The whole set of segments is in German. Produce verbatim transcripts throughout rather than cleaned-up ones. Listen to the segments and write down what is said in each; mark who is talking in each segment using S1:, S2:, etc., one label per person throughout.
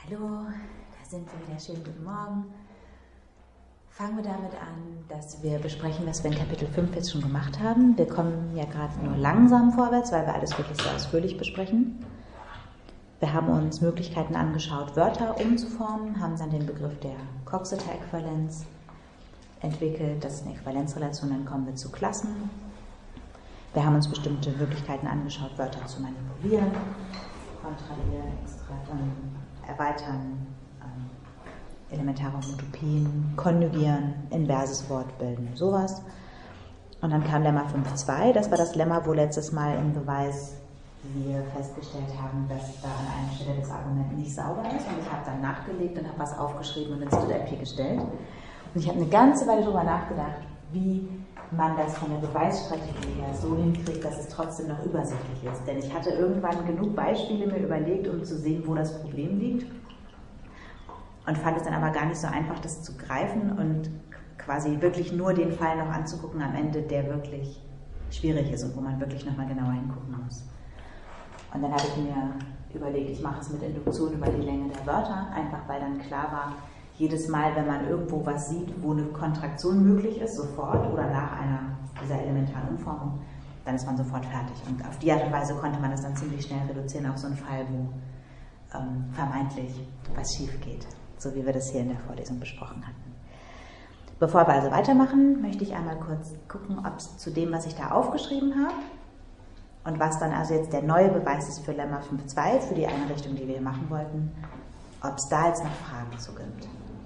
S1: Hallo, da sind wir wieder. Schönen guten Morgen. Fangen wir damit an, dass wir besprechen, was wir in Kapitel fünf jetzt schon gemacht haben. Wir kommen ja gerade nur langsam vorwärts, weil wir alles wirklich sehr ausführlich besprechen. Wir haben uns Möglichkeiten angeschaut, Wörter umzuformen, haben dann den Begriff der Coxeter-Äquivalenz entwickelt. Das ist eine Äquivalenzrelation, dann kommen wir zu Klassen. Wir haben uns bestimmte Möglichkeiten angeschaut, Wörter zu manipulieren, kontrahieren, extrahieren, erweitern, ähm, elementare Homotopien, konjugieren, inverses Wort bilden, sowas. Und dann kam Lemma fünf Punkt zwei, das war das Lemma, wo letztes Mal im Beweis wir festgestellt haben, dass da an einer Stelle das Argument nicht sauber ist, und ich habe dann nachgelegt und habe was aufgeschrieben und ins Std-I P gestellt. Und ich habe eine ganze Weile darüber nachgedacht, wie man das von der Beweisstrategie her so hinkriegt, dass es trotzdem noch übersichtlich ist. Denn ich hatte irgendwann genug Beispiele mir überlegt, um zu sehen, wo das Problem liegt, und fand es dann aber gar nicht so einfach, das zu greifen und quasi wirklich nur den Fall noch anzugucken am Ende, der wirklich schwierig ist und wo man wirklich nochmal genauer hingucken muss. Und dann habe ich mir überlegt, ich mache es mit Induktion über die Länge der Wörter, einfach weil dann klar war, jedes Mal, wenn man irgendwo was sieht, wo eine Kontraktion möglich ist, sofort oder nach einer dieser elementaren Umformung, dann ist man sofort fertig. Und auf die Art und Weise konnte man das dann ziemlich schnell reduzieren auf so einen Fall, wo ähm, vermeintlich was schief geht, so wie wir das hier in der Vorlesung besprochen hatten. Bevor wir also weitermachen, möchte ich einmal kurz gucken, ob es zu dem, was ich da aufgeschrieben habe, und was dann also jetzt der neue Beweis ist für Lemma fünf Punkt zwei, für die Einrichtung, die wir machen wollten, ob es da jetzt noch Fragen zu gibt.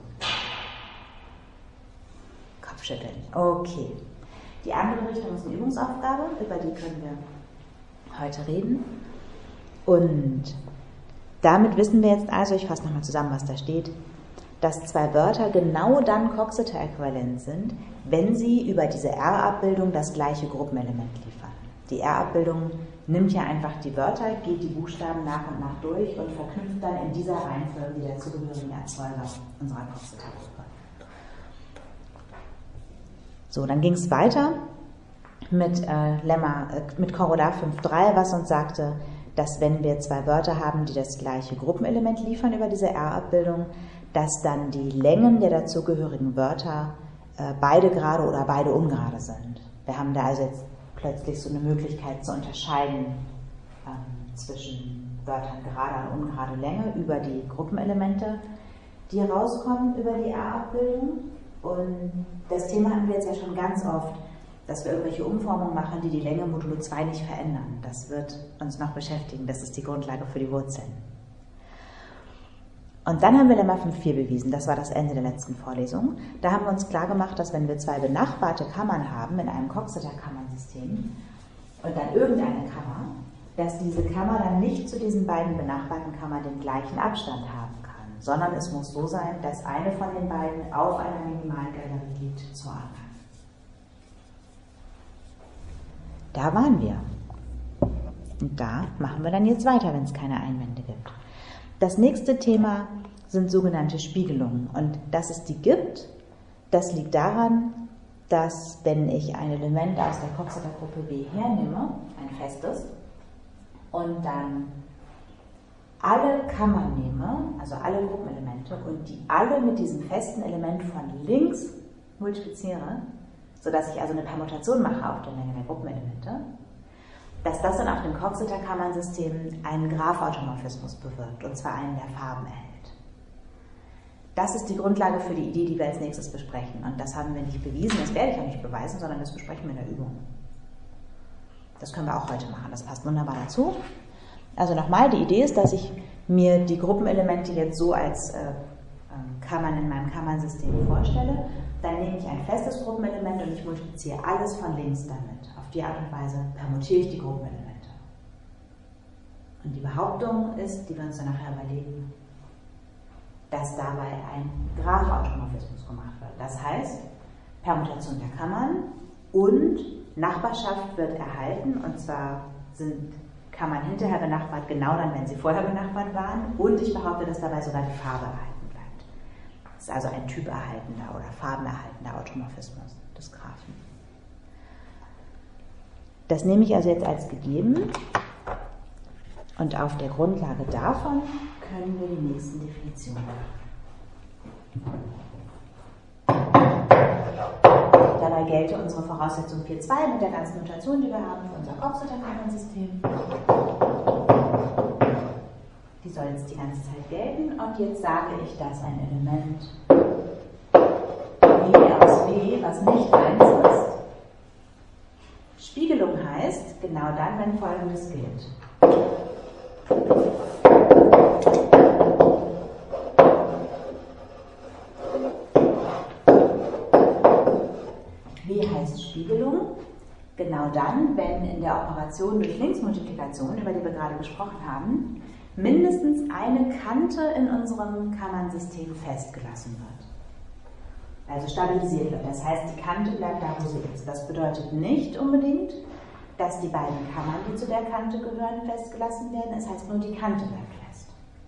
S1: Kopfschütteln. Okay. Die andere Richtung ist eine Übungsaufgabe, über die können wir heute reden. Und damit wissen wir jetzt also, ich fasse nochmal zusammen, was da steht, dass zwei Wörter genau dann Coxeter-äquivalent sind, wenn sie über diese R-Abbildung das gleiche Gruppenelement liefern. Die R-Abbildung nimmt ja einfach die Wörter, geht die Buchstaben nach und nach durch und verknüpft dann in dieser Reihenfolge die dazugehörigen Erzeuger unserer Coxeter-Gruppe. So, dann ging es weiter mit, äh, Lemma, äh, mit Korollar fünf Punkt drei, was uns sagte, dass wenn wir zwei Wörter haben, die das gleiche Gruppenelement liefern über diese R-Abbildung, dass dann die Längen der dazugehörigen Wörter äh, beide gerade oder beide ungerade sind. Wir haben da also jetzt plötzlich so eine Möglichkeit zu unterscheiden ähm, zwischen Wörtern gerader und ungerade Länge über die Gruppenelemente, die rauskommen über die R-Abbildung. Und das Thema hatten wir jetzt ja schon ganz oft, dass wir irgendwelche Umformungen machen, die die Länge modulo zwei nicht verändern. Das wird uns noch beschäftigen, das ist die Grundlage für die Wurzeln. Und dann haben wir Lemma fünf Punkt vier bewiesen, das war das Ende der letzten Vorlesung. Da haben wir uns klar gemacht, dass wenn wir zwei benachbarte Kammern haben in einem Coxeter-Kammernsystem und dann irgendeine Kammer, dass diese Kammer dann nicht zu diesen beiden benachbarten Kammern den gleichen Abstand haben kann, sondern es muss so sein, dass eine von den beiden auf einer Minimalgalerie liegt zur anderen. Da waren wir. Und da machen wir dann jetzt weiter, wenn es keine Einwände gibt. Das nächste Thema sind sogenannte Spiegelungen. Und dass es die gibt, das liegt daran, dass wenn ich ein Element aus der Coxeter-Gruppe B hernehme, ein festes, und dann alle Kammern nehme, also alle Gruppenelemente, und die alle mit diesem festen Element von links multipliziere, sodass ich also eine Permutation mache auf der Länge der Gruppenelemente, dass das dann auf dem Coxeter-Kammernsystem einen Graphautomorphismus bewirkt, und zwar einen der Farben erhält. Das ist die Grundlage für die Idee, die wir als nächstes besprechen. Und das haben wir nicht bewiesen, das werde ich auch nicht beweisen, sondern das besprechen wir in der Übung. Das können wir auch heute machen, das passt wunderbar dazu. Also nochmal, die Idee ist, dass ich mir die Gruppenelemente jetzt so als äh, Kammern in meinem Kammernsystem vorstelle. Dann nehme ich ein festes Gruppenelement und ich multipliziere alles von links damit. Auf die Art und Weise permutiere ich die Gruppenelemente. Und die Behauptung ist, die wir uns dann nachher überlegen, dass dabei ein Graphautomorphismus gemacht wird. Das heißt, Permutation der Kammern und Nachbarschaft wird erhalten, und zwar sind Kammern hinterher benachbart, genau dann, wenn sie vorher benachbart waren, und ich behaupte, dass dabei sogar die Farbe erhalten bleibt. Das ist also ein typerhaltender oder farbenerhaltender Automorphismus des Graphen. Das nehme ich also jetzt als gegeben, und auf der Grundlage davon können wir die nächsten Definitionen machen. Dabei gelte unsere Voraussetzung vier Punkt zwei mit der ganzen Notation, die wir haben für unser Coxeter-Kammern-System. Die soll jetzt die ganze Zeit gelten. Und jetzt sage ich, dass ein Element W aus W, was nicht eins ist, Spiegelung heißt, genau dann, wenn Folgendes gilt. W heißt Spiegelung, genau dann, wenn in der Operation durch Linksmultiplikation, über die wir gerade gesprochen haben, mindestens eine Kante in unserem Kammernsystem festgelassen wird. Also stabilisiert wird. Das heißt, die Kante bleibt da, wo sie ist. Das bedeutet nicht unbedingt, dass die beiden Kammern, die zu der Kante gehören, festgelassen werden. Das heißt nur, die Kante bleibt fest.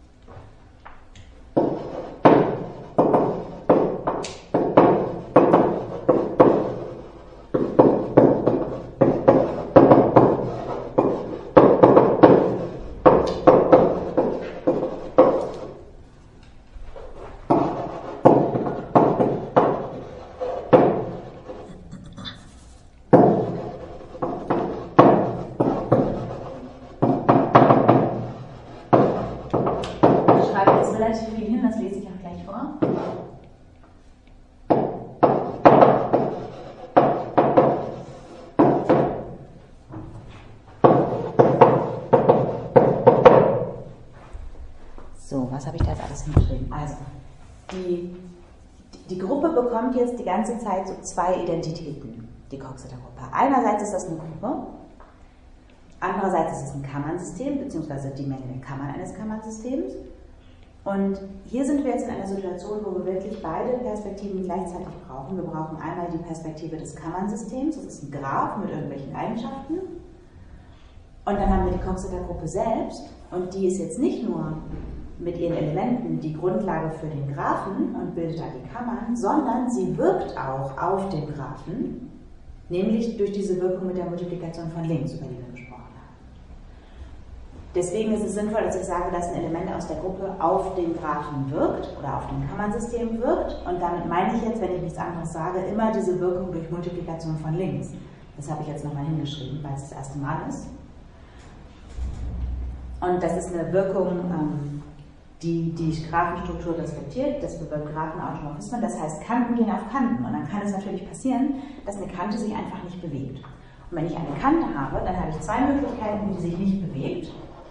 S1: Was habe ich da jetzt alles hingeschrieben? Also, die, die Gruppe bekommt jetzt die ganze Zeit so zwei Identitäten, die Coxeter-Gruppe. Einerseits ist das eine Gruppe, andererseits ist es ein Kammernsystem, beziehungsweise die Menge der Kammern eines Kammernsystems. Und hier sind wir jetzt in einer Situation, wo wir wirklich beide Perspektiven gleichzeitig brauchen. Wir brauchen einmal die Perspektive des Kammernsystems, das ist ein Graph mit irgendwelchen Eigenschaften. Und dann haben wir die Coxeter-Gruppe selbst, und die ist jetzt nicht nur mit ihren Elementen die Grundlage für den Graphen und bildet da die Kammern, sondern sie wirkt auch auf den Graphen, nämlich durch diese Wirkung mit der Multiplikation von links, über die wir gesprochen haben. Deswegen ist es sinnvoll, dass ich sage, dass ein Element aus der Gruppe auf den Graphen wirkt oder auf dem Kammernsystem wirkt, und damit meine ich jetzt, wenn ich nichts anderes sage, immer diese Wirkung durch Multiplikation von links. Das habe ich jetzt nochmal hingeschrieben, weil es das erste Mal ist. Und das ist eine Wirkung, ähm, die die Graphenstruktur respektiert, das bewirkt Graphenautomorphismen, das heißt, Kanten gehen auf Kanten, und dann kann es natürlich passieren, dass eine Kante sich einfach nicht bewegt. Und wenn ich eine Kante habe, dann habe ich zwei Möglichkeiten, wie die sich nicht bewegt.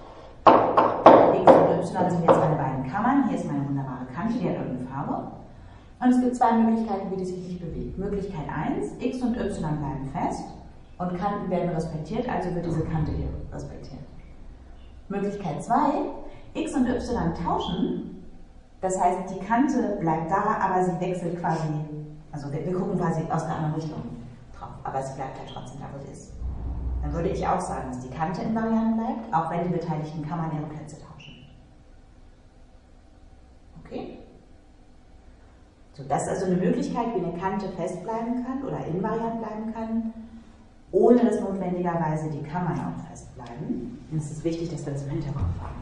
S1: X und Y sind jetzt meine beiden Kammern, hier ist meine wunderbare Kante, die hat irgendeine Farbe. Und es gibt zwei Möglichkeiten, wie die sich nicht bewegt. Möglichkeit eins, X und Y bleiben fest und Kanten werden respektiert, also wird diese Kante hier respektiert. Möglichkeit zwei, X und Y tauschen, das heißt, die Kante bleibt da, aber sie wechselt quasi, also wir, wir gucken quasi aus einer anderen Richtung drauf, aber sie bleibt halt trotzdem da, wo sie ist. Dann würde ich auch sagen, dass die Kante invariant bleibt, auch wenn die beteiligten Kammern ihre Plätze tauschen. Okay? So, das ist also eine Möglichkeit, wie eine Kante festbleiben kann oder invariant bleiben kann, ohne dass notwendigerweise die Kammern auch festbleiben. Und es ist wichtig, dass wir das im Hinterkopf haben.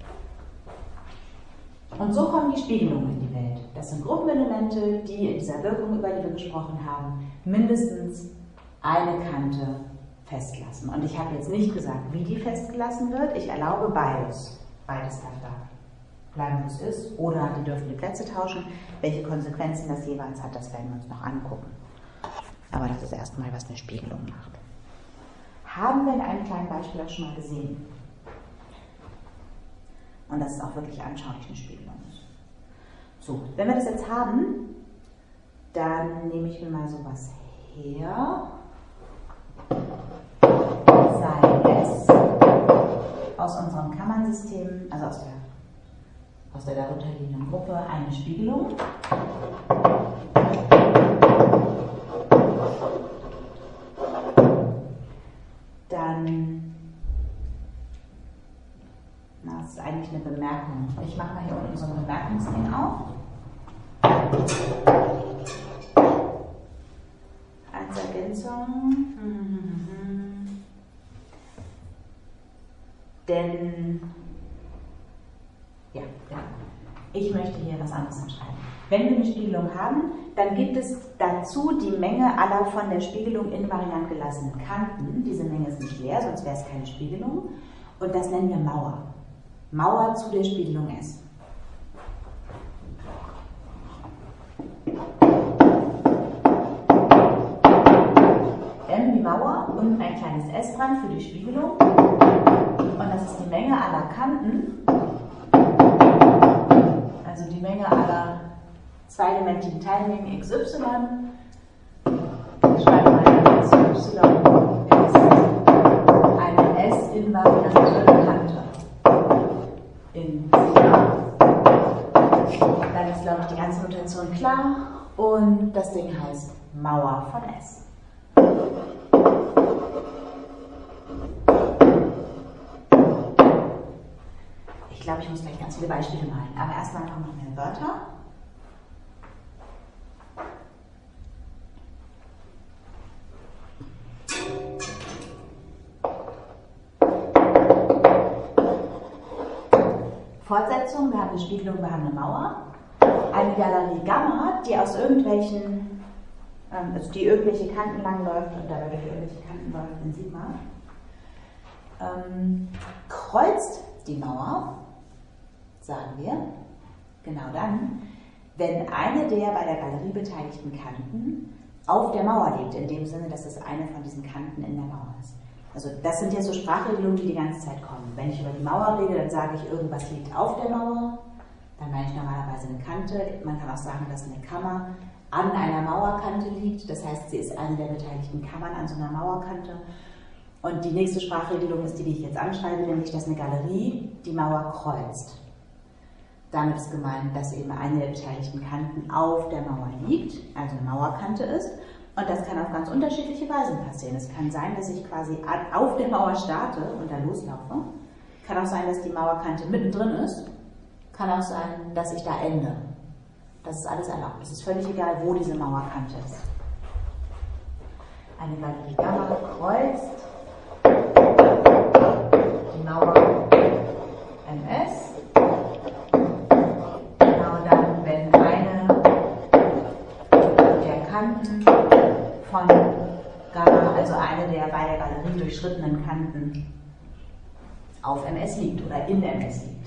S1: Und so kommen die Spiegelungen in die Welt. Das sind Gruppenelemente, die in dieser Wirkung, über die wir gesprochen haben, mindestens eine Kante festlassen. Und ich habe jetzt nicht gesagt, wie die festgelassen wird. Ich erlaube beides. Beides darf da bleiben, wo es ist. Oder die dürfen die Plätze tauschen. Welche Konsequenzen das jeweils hat, das werden wir uns noch angucken. Aber das ist erstmal, was eine Spiegelung macht. Haben wir in einem kleinen Beispiel auch schon mal gesehen. Und das ist auch wirklich anschaulich eine Spiegelung. So, wenn wir das jetzt haben, dann nehme ich mir mal sowas her. Sei es aus unserem Kammernsystem, also aus der, aus der darunterliegenden Gruppe, eine Spiegelung. Dann, na, das ist eigentlich eine Bemerkung. Ich mache mal hier unten so ein Bemerkungsding auf. Als Ergänzung. Mhm. Denn, ja, ich möchte hier was anderes hinschreiben. Wenn wir eine Spiegelung haben, dann gibt es dazu die Menge aller von der Spiegelung invariant gelassenen Kanten. Diese Menge ist nicht leer, sonst wäre es keine Spiegelung. Und das nennen wir Mauer. Mauer zu der Spiegelung S. M wie Mauer und ein kleines S dran für die Spiegelung. Und das ist die Menge aller Kanten, also die Menge aller zweidimensionigen Teilmengen x y. Ich schreibe mal x y ist eine S-invariante Kante in Sigma. Dann ist, glaube ich, die ganze Notation klar und das Ding heißt Mauer von S. Ich glaube, ich muss gleich ganz viele Beispiele malen, aber erstmal kommen noch mehr Wörter. Fortsetzung, wir haben eine Spiegelung, wir haben eine Mauer. Eine Galerie Gamma, die aus irgendwelchen, ähm, also die irgendwelche Kanten langläuft und dabei durch irgendwelche Kanten läuft in Sigma, ähm, kreuzt die Mauer, sagen wir, genau dann, wenn eine der bei der Galerie beteiligten Kanten auf der Mauer liegt, in dem Sinne, dass es eine von diesen Kanten in der Mauer ist. Also das sind jetzt so Sprachregelungen, die die ganze Zeit kommen. Wenn ich über die Mauer rede, dann sage ich, irgendwas liegt auf der Mauer, dann meine ich normalerweise eine Kante. Man kann auch sagen, dass eine Kammer an einer Mauerkante liegt, das heißt, sie ist eine der beteiligten Kammern an so einer Mauerkante. Und die nächste Sprachregelung ist die, die ich jetzt anschreibe, nämlich, dass eine Galerie die Mauer kreuzt. Damit ist gemeint, dass eben eine der beteiligten Kanten auf der Mauer liegt, also eine Mauerkante ist. Und das kann auf ganz unterschiedliche Weisen passieren. Es kann sein, dass ich quasi auf der Mauer starte und dann loslaufe. Kann auch sein, dass die Mauerkante mittendrin ist. Kann auch sein, dass ich da ende. Das ist alles erlaubt. Es ist völlig egal, wo diese Mauerkante ist. Eine Galerie Gamma kreuzt die Mauer M S. Genau dann, wenn eine der Kanten von Gamma, also eine der bei der Galerie durchschrittenen Kanten, auf M S liegt oder in M S liegt.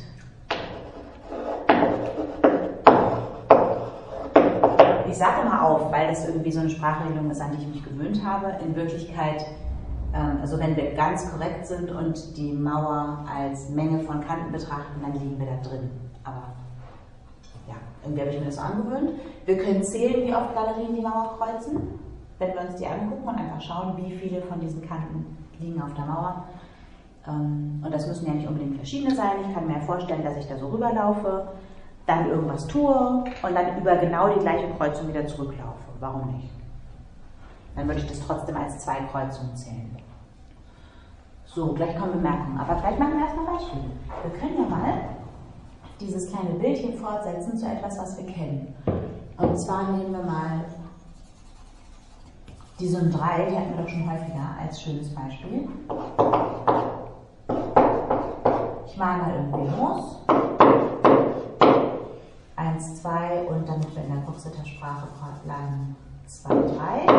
S1: Ich sage immer auf, weil das irgendwie so eine Sprachregelung ist, an die ich mich gewöhnt habe. In Wirklichkeit, ähm, also wenn wir ganz korrekt sind und die Mauer als Menge von Kanten betrachten, dann liegen wir da drin. Aber ja, irgendwie habe ich mir das so angewöhnt. Wir können zählen, wie oft Galerien die Mauer kreuzen, wenn wir uns die angucken und einfach schauen, wie viele von diesen Kanten liegen auf der Mauer. Ähm, und das müssen ja nicht unbedingt verschiedene sein. Ich kann mir vorstellen, dass ich da so rüberlaufe, dann irgendwas tue und dann über genau die gleiche Kreuzung wieder zurücklaufe. Warum nicht? Dann würde ich das trotzdem als zwei Kreuzungen zählen. So, gleich kommen Bemerkungen. Aber vielleicht machen wir erstmal Beispiele. Wir können ja mal dieses kleine Bildchen fortsetzen zu etwas, was wir kennen. Und zwar nehmen wir mal die Summe drei, die hatten wir doch schon häufiger als schönes Beispiel. Ich male mal irgendwie los. eins, zwei und damit wir in der Kuxeter-Sprache bleiben, zwei, drei.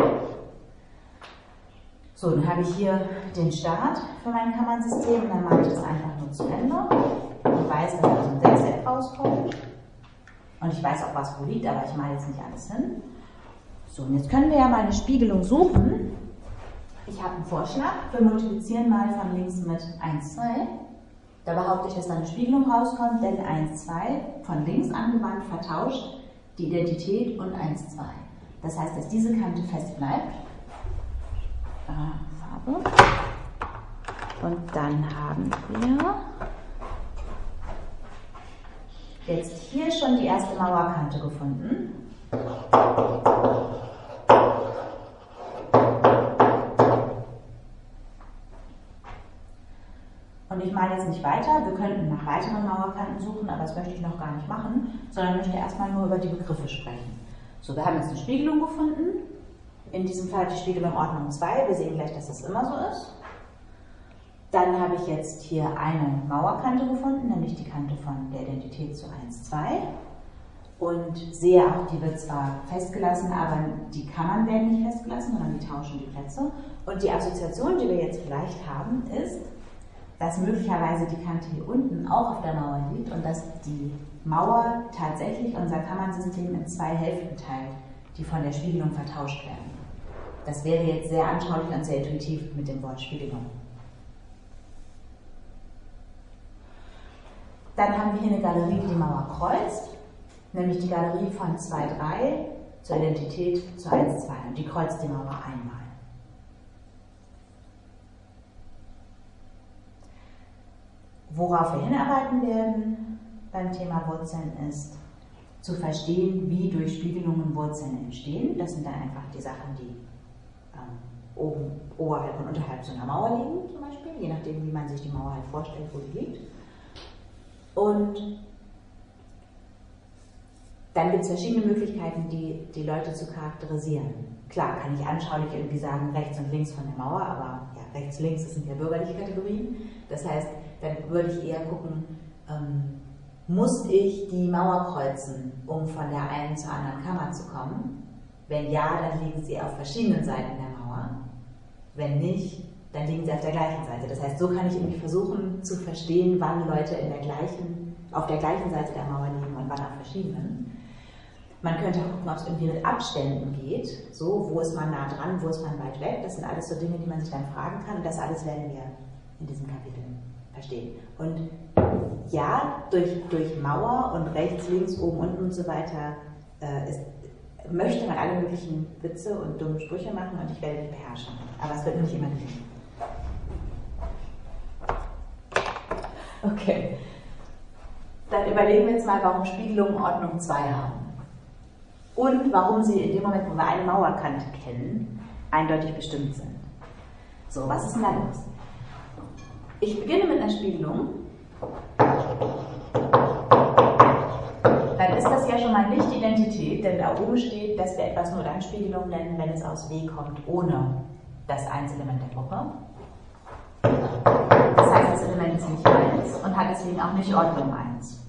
S1: So, dann habe ich hier den Start für mein Kammernsystem und dann mache ich das einfach nur zu Ende. Ich weiß, dass da so ein Sechseck rauskommt. Und ich weiß auch, was wo liegt, aber ich male jetzt nicht alles hin. So, und jetzt können wir ja mal eine Spiegelung suchen. Ich habe einen Vorschlag. Wir multiplizieren mal von links mit eins, zwei. Da behaupte ich, dass da eine Spiegelung rauskommt, denn eins, zwei von links angewandt vertauscht die Identität und eins, zwei. Das heißt, dass diese Kante fest bleibt. Äh, Farbe. Und dann haben wir jetzt hier schon die erste Mauerkante gefunden. Und ich male jetzt nicht weiter, wir könnten nach weiteren Mauerkanten suchen, aber das möchte ich noch gar nicht machen, sondern möchte erstmal nur über die Begriffe sprechen. So, wir haben jetzt eine Spiegelung gefunden, in diesem Fall die Spiegelung Ordnung zwei, wir sehen gleich, dass das immer so ist. Dann habe ich jetzt hier eine Mauerkante gefunden, nämlich die Kante von der Identität zu eins, zwei. Und sehe auch, die wird zwar festgelassen, aber die Kammern werden nicht festgelassen, sondern die tauschen die Plätze. Und die Assoziation, die wir jetzt vielleicht haben, ist, dass möglicherweise die Kante hier unten auch auf der Mauer liegt und dass die Mauer tatsächlich unser Kammernsystem in zwei Hälften teilt, die von der Spiegelung vertauscht werden. Das wäre jetzt sehr anschaulich und sehr intuitiv mit dem Wort Spiegelung. Dann haben wir hier eine Galerie, die die Mauer kreuzt, nämlich die Galerie von zwei, drei zur Identität zu eins, zwei. Und die kreuzt die Mauer einmal. Worauf wir hinarbeiten werden beim Thema Wurzeln ist, zu verstehen, wie durch Spiegelungen Wurzeln entstehen. Das sind dann einfach die Sachen, die ähm, oben, oberhalb und unterhalb so einer Mauer liegen, zum Beispiel, je nachdem, wie man sich die Mauer halt vorstellt, wo die liegt. Und dann gibt es verschiedene Möglichkeiten, die, die Leute zu charakterisieren. Klar, kann ich anschaulich irgendwie sagen, rechts und links von der Mauer, aber ja, rechts, links, das sind ja bürgerliche Kategorien. Das heißt, dann würde ich eher gucken, ähm, muss ich die Mauer kreuzen, um von der einen zur anderen Kammer zu kommen? Wenn ja, dann liegen sie auf verschiedenen Seiten der Mauer. Wenn nicht, dann liegen sie auf der gleichen Seite. Das heißt, so kann ich irgendwie versuchen zu verstehen, wann Leute in der gleichen, auf der gleichen Seite der Mauer liegen und wann auf verschiedenen. Man könnte auch gucken, ob es irgendwie mit Abständen geht. So, wo ist man nah dran, wo ist man weit weg? Das sind alles so Dinge, die man sich dann fragen kann. Und das alles werden wir in diesem Kapitel verstehen. Und ja, durch, durch Mauer und rechts, links, oben, unten und so weiter äh, ist, möchte man alle möglichen Witze und dumme Sprüche machen und ich werde die beherrschen. Aber es wird nicht immer gelingen. Okay. Dann überlegen wir jetzt mal, warum Spiegelungen Ordnung zwei haben. Und warum sie in dem Moment, wo wir eine Mauerkante kennen, eindeutig bestimmt sind. So, was ist denn da los? Ich beginne mit einer Spiegelung. Dann ist das ja schon mal nicht Identität, denn da oben steht, dass wir etwas nur dann Spiegelung nennen, wenn es aus W kommt, ohne das Einzelement der Gruppe. Das heißt, das Element ist nicht eins und hat deswegen auch nicht Ordnung eins.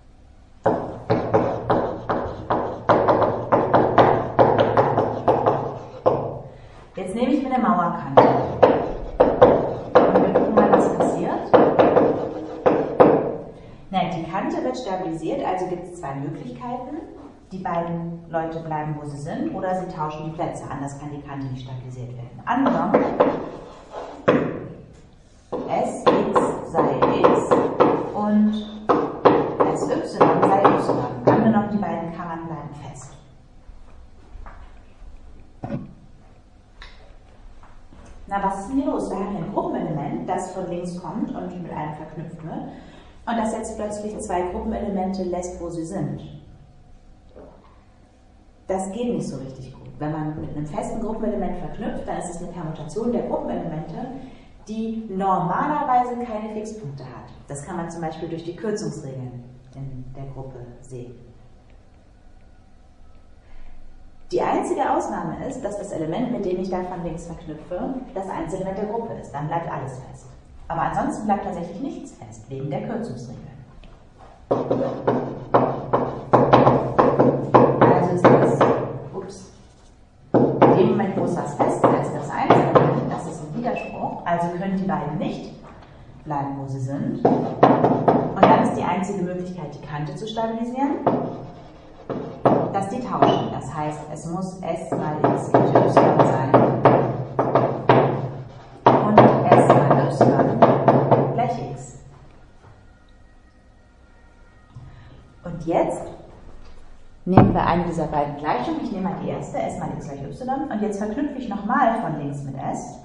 S1: Jetzt nehme ich mir eine Mauerkante. Und wir gucken mal, was passiert. Na, die Kante wird stabilisiert, also gibt es zwei Möglichkeiten. Die beiden Leute bleiben, wo sie sind, oder sie tauschen die Plätze. Anders kann die Kante nicht stabilisiert werden. Angenommen, S x sei x und S y sei y. Angenommen, die beiden Kammern bleiben fest. Na, was ist denn hier los? Wir haben hier ein Gruppenelement, das von links kommt und mit einem verknüpft wird. Und das jetzt plötzlich zwei Gruppenelemente lässt, wo sie sind. Das geht nicht so richtig gut. Wenn man mit einem festen Gruppenelement verknüpft, dann ist es eine Permutation der Gruppenelemente, die normalerweise keine Fixpunkte hat. Das kann man zum Beispiel durch die Kürzungsregeln in der Gruppe sehen. Die einzige Ausnahme ist, dass das Element, mit dem ich da von links verknüpfe, das Einzelement der Gruppe ist. Dann bleibt alles fest. Aber ansonsten bleibt tatsächlich nichts fest, wegen der Kürzungsregeln. Also ist das, ups, in dem Moment, wo es was festsetzt, das Einzelement, das ist ein Widerspruch, also können die beiden nicht bleiben, wo sie sind. Und dann ist die einzige Möglichkeit, die Kante zu stabilisieren, dass die tauschen. Das heißt, es muss S mal x gleich y sein und S mal y gleich x. Und jetzt nehmen wir eine dieser beiden Gleichungen. Ich nehme mal die erste, S mal x gleich y, und jetzt verknüpfe ich nochmal von links mit S.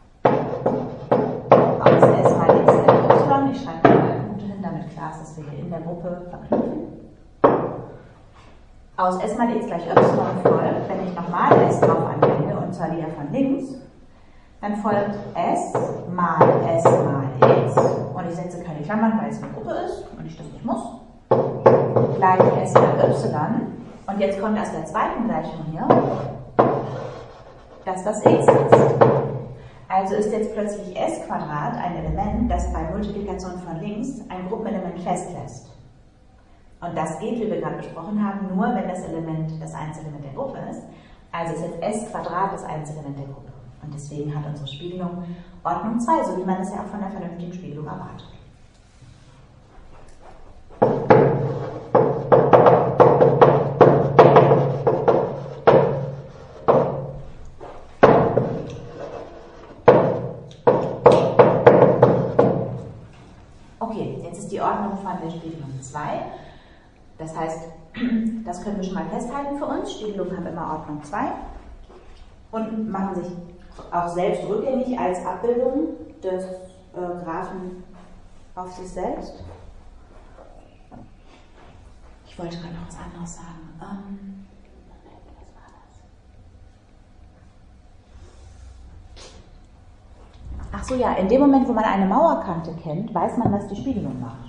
S1: Aus S mal x gleich y. Ich schreibe mal Punkte hin, damit klar ist, dass wir hier in der Gruppe verknüpfen. Aus S mal x gleich y folgt, wenn ich nochmal S drauf anwende, und zwar wieder von links, dann folgt S mal S mal x, und ich setze keine Klammern, weil es eine Gruppe ist und ich das nicht muss, gleich S mal y, und jetzt kommt aus der zweiten Gleichung hier, dass das x ist. Also ist jetzt plötzlich S Quadrat ein Element, das bei Multiplikation von links ein Gruppenelement festlässt. Und das geht, wie wir gerade besprochen haben, nur wenn das Element das Einzelement der Gruppe ist. Also ist jetzt S Quadrat das Einzelement der Gruppe. Und deswegen hat unsere Spiegelung Ordnung zwei, so wie man es ja auch von der vernünftigen Spiegelung erwartet. Okay, jetzt ist die Ordnung von der Spiegelung zwei. Das heißt, das können wir schon mal festhalten für uns. Spiegelungen haben immer Ordnung zwei und machen sich auch selbst rückgängig als Abbildung des äh, Graphen auf sich selbst. Ich wollte gerade noch was anderes sagen. Ähm, Moment, was war das? Ach so, ja, in dem Moment, wo man eine Mauerkante kennt, weiß man, was die Spiegelung macht.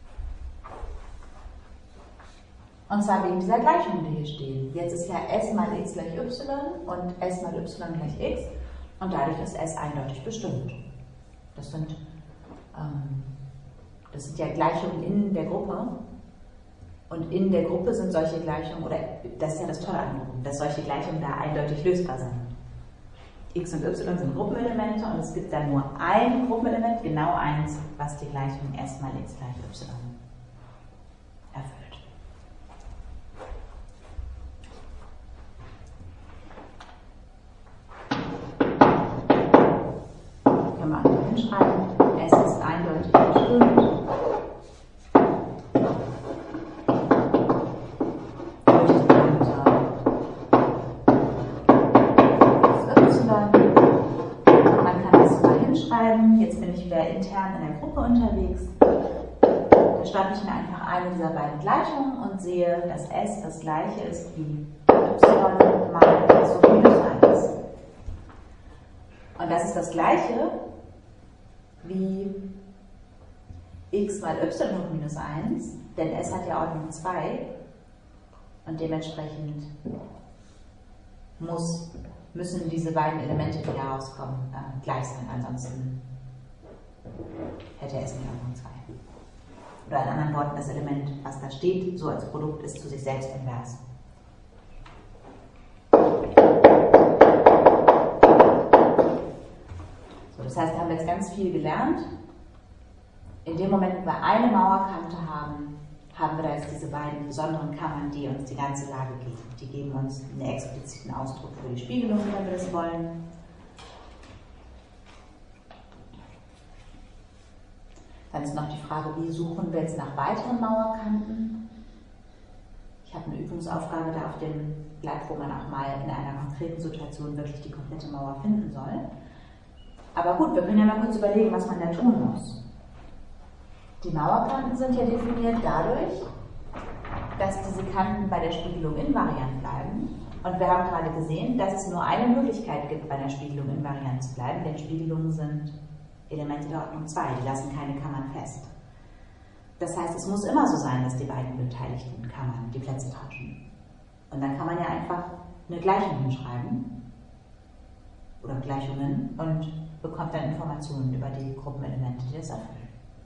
S1: Und zwar wegen dieser Gleichungen, die hier stehen. Jetzt ist ja S mal x gleich y und S mal y gleich x. Und dadurch ist S eindeutig bestimmt. Das sind, ähm, das sind ja Gleichungen in der Gruppe. Und in der Gruppe sind solche Gleichungen, oder das ist ja das Tolle an Gruppen, dass solche Gleichungen da eindeutig lösbar sind. X und y sind Gruppenelemente und es gibt da nur ein Gruppenelement, genau eins, was die Gleichung S mal x gleich y erfüllt. Können wir einfach hinschreiben, S ist eindeutig bestimmt. Jetzt bin ich wieder intern in der Gruppe unterwegs. Da schreibe ich mir einfach eine dieser beiden Gleichungen und sehe, dass S das gleiche ist wie y mal x hoch minus eins. Und das ist das gleiche wie x mal y hoch minus eins, denn S hat ja Ordnung zwei und dementsprechend muss, müssen diese beiden Elemente, die da rauskommen, äh, gleich sein, ansonsten hätte S nicht Ordnung zwei. Oder in anderen Worten, das Element, was da steht, so als Produkt, ist zu sich selbst invers. So, das heißt, da haben wir jetzt ganz viel gelernt. In dem Moment, wo wir eine Mauerkante haben, haben wir da jetzt diese beiden besonderen Kammern, die uns die ganze Lage geben. Die geben uns einen expliziten Ausdruck für die Spiegelung, wenn wir das wollen. Dann ist noch die Frage, wie suchen wir jetzt nach weiteren Mauerkanten? Ich habe eine Übungsaufgabe da auf dem Blatt, wo man auch mal in einer konkreten Situation wirklich die komplette Mauer finden soll. Aber gut, wir können ja mal kurz überlegen, was man da tun muss. Die Mauerkanten sind ja definiert dadurch, dass diese Kanten bei der Spiegelung invariant bleiben. Und wir haben gerade gesehen, dass es nur eine Möglichkeit gibt, bei der Spiegelung invariant zu bleiben, denn Spiegelungen sind Elemente der Ordnung zwei, die lassen keine Kammern fest. Das heißt, es muss immer so sein, dass die beiden beteiligten Kammern die Plätze tauschen. Und dann kann man ja einfach eine Gleichung hinschreiben oder Gleichungen und bekommt dann Informationen über die Gruppenelemente, die das erfüllen.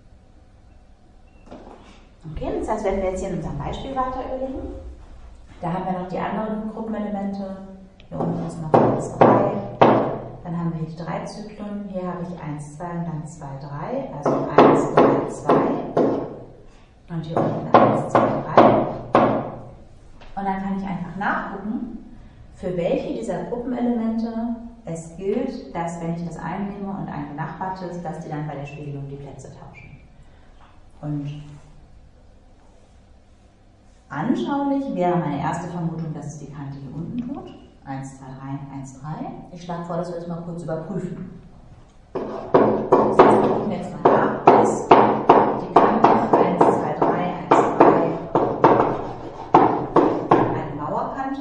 S1: Okay, das heißt, wenn wir jetzt hier in unserem Beispiel weiter überlegen, da haben wir noch die anderen Gruppenelemente. Hier unten ist noch eins, drei. Dann haben wir hier drei Zyklen. Hier habe ich eins, zwei und dann zwei, drei. Also eins, drei, zwei. Und hier unten eins, zwei, drei. Und dann kann ich einfach nachgucken, für welche dieser Gruppenelemente es gilt, dass, wenn ich das einnehme und ein benachbartes, dass die dann bei der Spiegelung die Plätze tauschen. Und anschaulich wäre meine erste Vermutung, dass es die Kante hier unten tut. eins, zwei, drei, eins, drei. Ich schlage vor, dass wir das mal kurz überprüfen. Das heißt, wir gucken jetzt mal nach, dass die Kante eins, zwei, drei, eins, drei eine Mauerkante.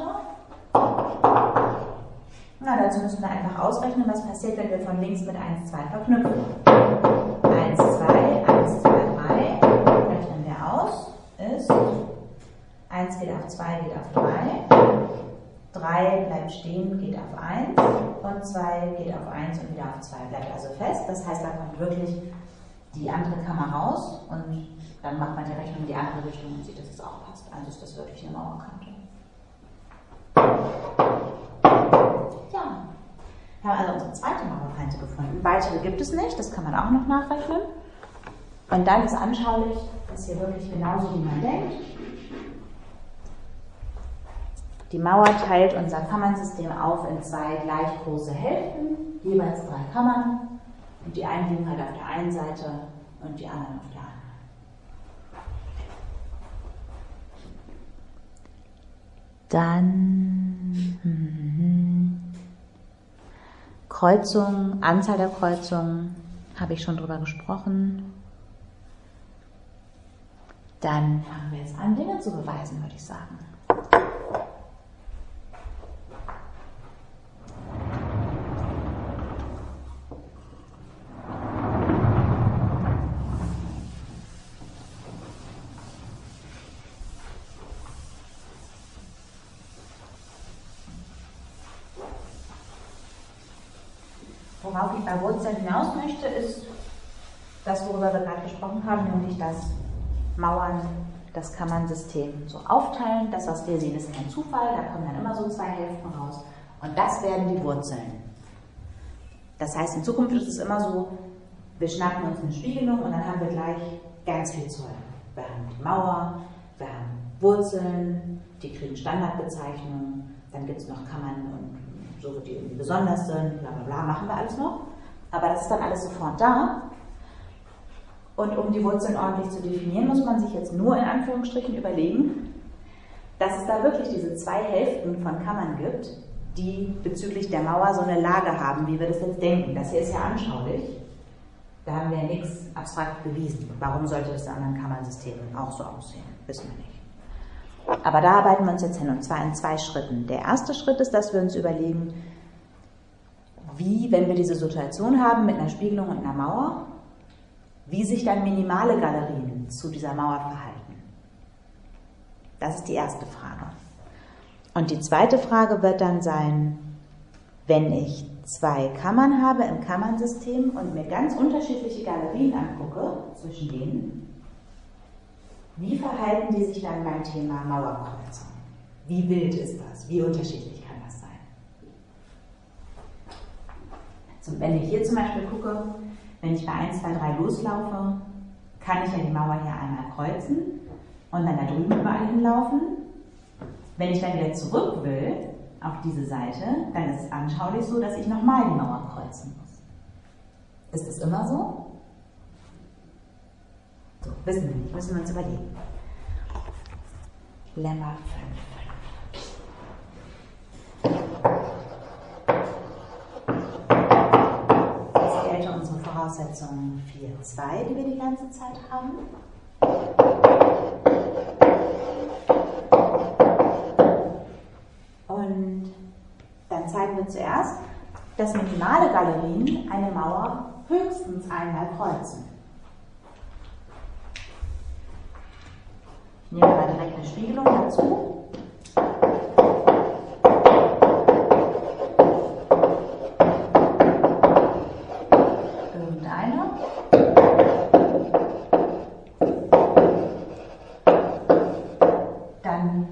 S1: Na, dazu müssen wir einfach ausrechnen, was passiert, wenn wir von links mit eins, zwei verknüpfen. eins, zwei, eins, zwei, drei. Rechnen wir aus. Ist eins geht auf zwei, geht auf drei. drei bleibt stehen, geht auf eins und zwei geht auf eins und wieder auf zwei, bleibt also fest. Das heißt, da kommt wirklich die andere Kammer raus und dann macht man die Rechnung in die andere Richtung und sieht, dass es auch passt. Also ist das wirklich eine Mauerkante. Ja, wir haben also unsere zweite Mauerkante gefunden. Weitere gibt es nicht, das kann man auch noch nachrechnen. Und dann ist anschaulich, dass hier wirklich genauso wie man denkt. Die Mauer teilt unser Kammernsystem auf in zwei gleich große Hälften, jeweils drei Kammern. Und die einen liegen halt auf der einen Seite und die anderen auf der anderen. Dann hm, Kreuzung, Anzahl der Kreuzungen, habe ich schon drüber gesprochen. Dann fangen wir jetzt an, Dinge zu beweisen, würde ich sagen. Worauf ich bei Wurzeln hinaus möchte, ist das, worüber wir gerade gesprochen haben, nämlich das Mauern, das Kammernsystem so aufteilen. Das, was wir sehen, ist kein Zufall, da kommen dann immer so zwei Hälften raus. Und das werden die Wurzeln. Das heißt, in Zukunft ist es immer so, wir schnappen uns eine Spiegelung und dann haben wir gleich ganz viel Zeug. Wir haben die Mauer, wir haben Wurzeln, die kriegen Standardbezeichnungen, dann gibt es noch Kammern und so, die irgendwie besonders sind, bla bla bla, machen wir alles noch. Aber das ist dann alles sofort da. Und um die Wurzeln ordentlich zu definieren, muss man sich jetzt nur in Anführungsstrichen überlegen, dass es da wirklich diese zwei Hälften von Kammern gibt, die bezüglich der Mauer so eine Lage haben, wie wir das jetzt denken. Das hier ist ja anschaulich. Da haben wir ja nichts abstrakt bewiesen. Warum sollte das in anderen Kammernsystemen auch so aussehen? Wissen wir nicht. Aber da arbeiten wir uns jetzt hin, und zwar in zwei Schritten. Der erste Schritt ist, dass wir uns überlegen, wie, wenn wir diese Situation haben mit einer Spiegelung und einer Mauer, wie sich dann minimale Galerien zu dieser Mauer verhalten. Das ist die erste Frage. Und die zweite Frage wird dann sein, wenn ich zwei Kammern habe im Kammernsystem und mir ganz unterschiedliche Galerien angucke zwischen denen, wie verhalten die sich dann beim Thema Mauerkreuzung? Wie wild ist das? Wie unterschiedlich kann das sein? So, wenn ich hier zum Beispiel gucke, wenn ich bei eins, zwei, drei loslaufe, kann ich ja die Mauer hier einmal kreuzen und dann da drüben überall hinlaufen. Wenn ich dann wieder zurück will auf diese Seite, dann ist es anschaulich so, dass ich nochmal die Mauer kreuzen muss. Ist das immer so? So, wissen wir nicht, müssen wir uns überlegen. Lemma fünf. Jetzt gelte unsere Voraussetzung vier, zwei, die wir die ganze Zeit haben. Und dann zeigen wir zuerst, dass minimale Galerien eine Mauer höchstens einmal kreuzen. Ich nehme mal direkt eine Spiegelung dazu. Irgendeine. Dann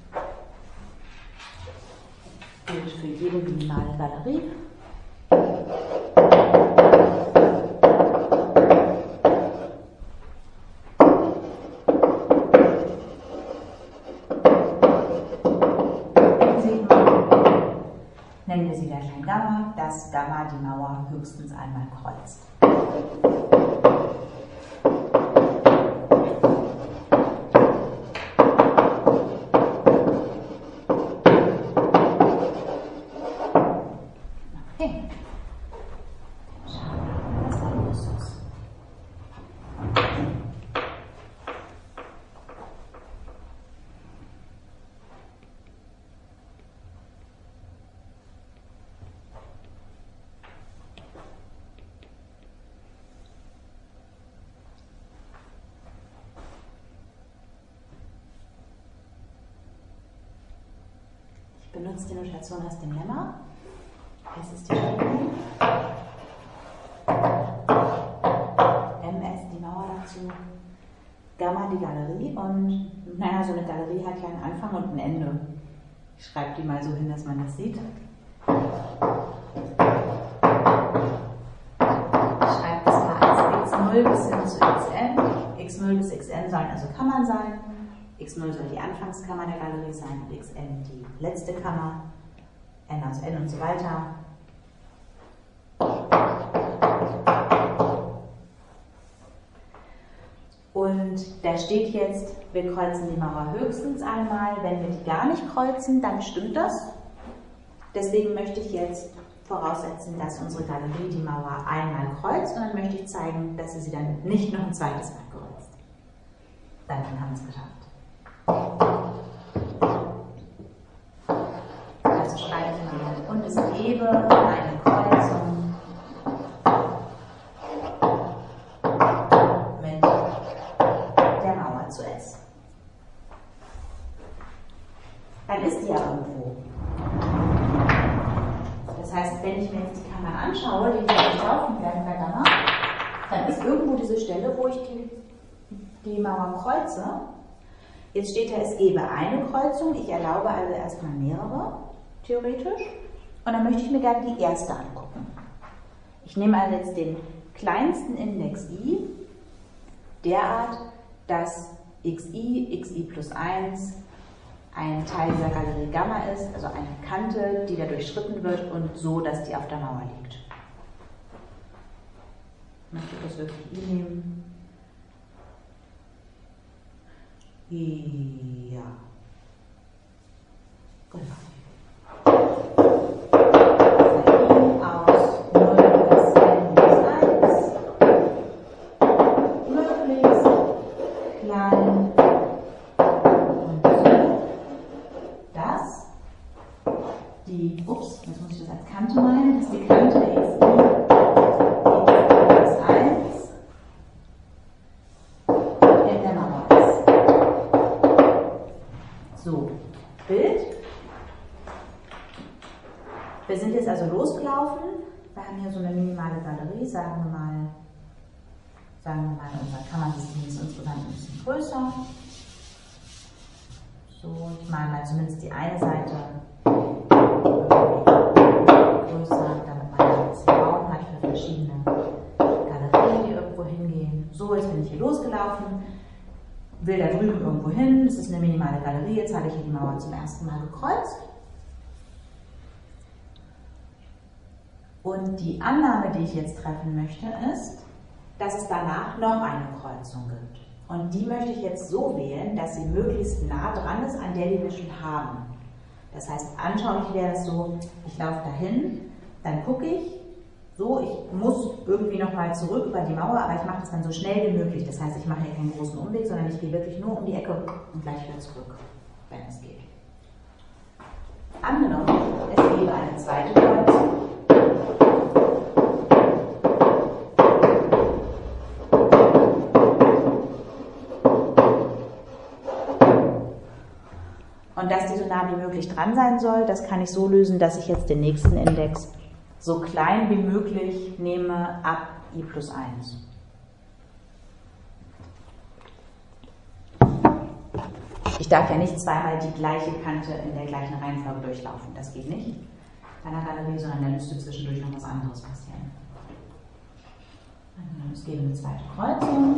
S1: gilt für jede minimale Galerie. Nennen wir sie gleich ein Gamma, dass Gamma die Mauer höchstens einmal kreuzt. Okay. Schauen wir mal, was da los ist. Ich benutze die Notation aus dem Lemma. S ist die Strecke. M S die Mauer dazu. Gamma die Galerie und naja, so eine Galerie hat ja einen Anfang und ein Ende. Ich schreibe die mal so hin, dass man das sieht. Ich schreibe das mal als x null bis hin zu xn. x null bis xn sollen also Kammern sein. x null soll die Anfangskammer der Galerie sein und xn die letzte Kammer. N aus n und so weiter. Und da steht jetzt, wir kreuzen die Mauer höchstens einmal. Wenn wir die gar nicht kreuzen, dann stimmt das. Deswegen möchte ich jetzt voraussetzen, dass unsere Galerie die Mauer einmal kreuzt und dann möchte ich zeigen, dass sie sie dann nicht noch ein zweites Mal kreuzt. Dann haben wir es geschafft. Also schreibe ich mal, und es gebe eine Kreuzung mit der Mauer zu S. Dann ist die ja irgendwo. Das heißt, wenn ich mir jetzt die Kammern anschaue, die hier durchlaufen werden bei Gamma, dann ist irgendwo diese Stelle, wo ich die, die Mauer kreuze. Jetzt steht da, es gebe eine Kreuzung. Ich erlaube also erstmal mehrere, theoretisch. Und dann möchte ich mir gerne die erste angucken. Ich nehme also jetzt den kleinsten Index i, derart, dass xi, xi plus eins, ein Teil dieser Galerie Gamma ist, also eine Kante, die da durchschritten wird und so, dass die auf der Mauer liegt. Ich möchte das wirklich i nehmen. Ja. Genau. Aus null bis n bis eins. Möglichst klein. Die, ups, jetzt muss ich das als Kante meinen, dass die Kante xi plus eins in der Mauer ist. So, Bild. Wir sind jetzt also losgelaufen. Wir haben hier so eine minimale Galerie, sagen wir mal, sagen wir mal, unser Kammersystem ist insgesamt ein bisschen größer. So, ich male mal zumindest die eine Seite größer, damit man ein bisschen Raum hat für verschiedene Galerien, die irgendwo hingehen. So, jetzt bin ich hier losgelaufen, will da drüben irgendwo hin, das ist eine minimale Galerie, jetzt habe ich hier die Mauer zum ersten Mal gekreuzt. Und die Annahme, die ich jetzt treffen möchte, ist, dass es danach noch eine Kreuzung gibt. Und die möchte ich jetzt so wählen, dass sie möglichst nah dran ist an der, die wir schon haben. Das heißt, anschaulich wäre es so, ich laufe dahin, dann gucke ich, so, ich muss irgendwie nochmal zurück über die Mauer, aber ich mache das dann so schnell wie möglich. Das heißt, ich mache hier keinen großen Umweg, sondern ich gehe wirklich nur um die Ecke und gleich wieder zurück, wenn es geht. Angenommen, es gäbe eine zweite Kreuzung. Und dass die so nah wie möglich dran sein soll, das kann ich so lösen, dass ich jetzt den nächsten Index so klein wie möglich nehme ab i plus eins. Ich darf ja nicht zweimal die gleiche Kante in der gleichen Reihenfolge durchlaufen. Das geht nicht bei einer Galerie, sondern da müsste zwischendurch noch was anderes passieren. Es gäbe eine zweite Kreuzung.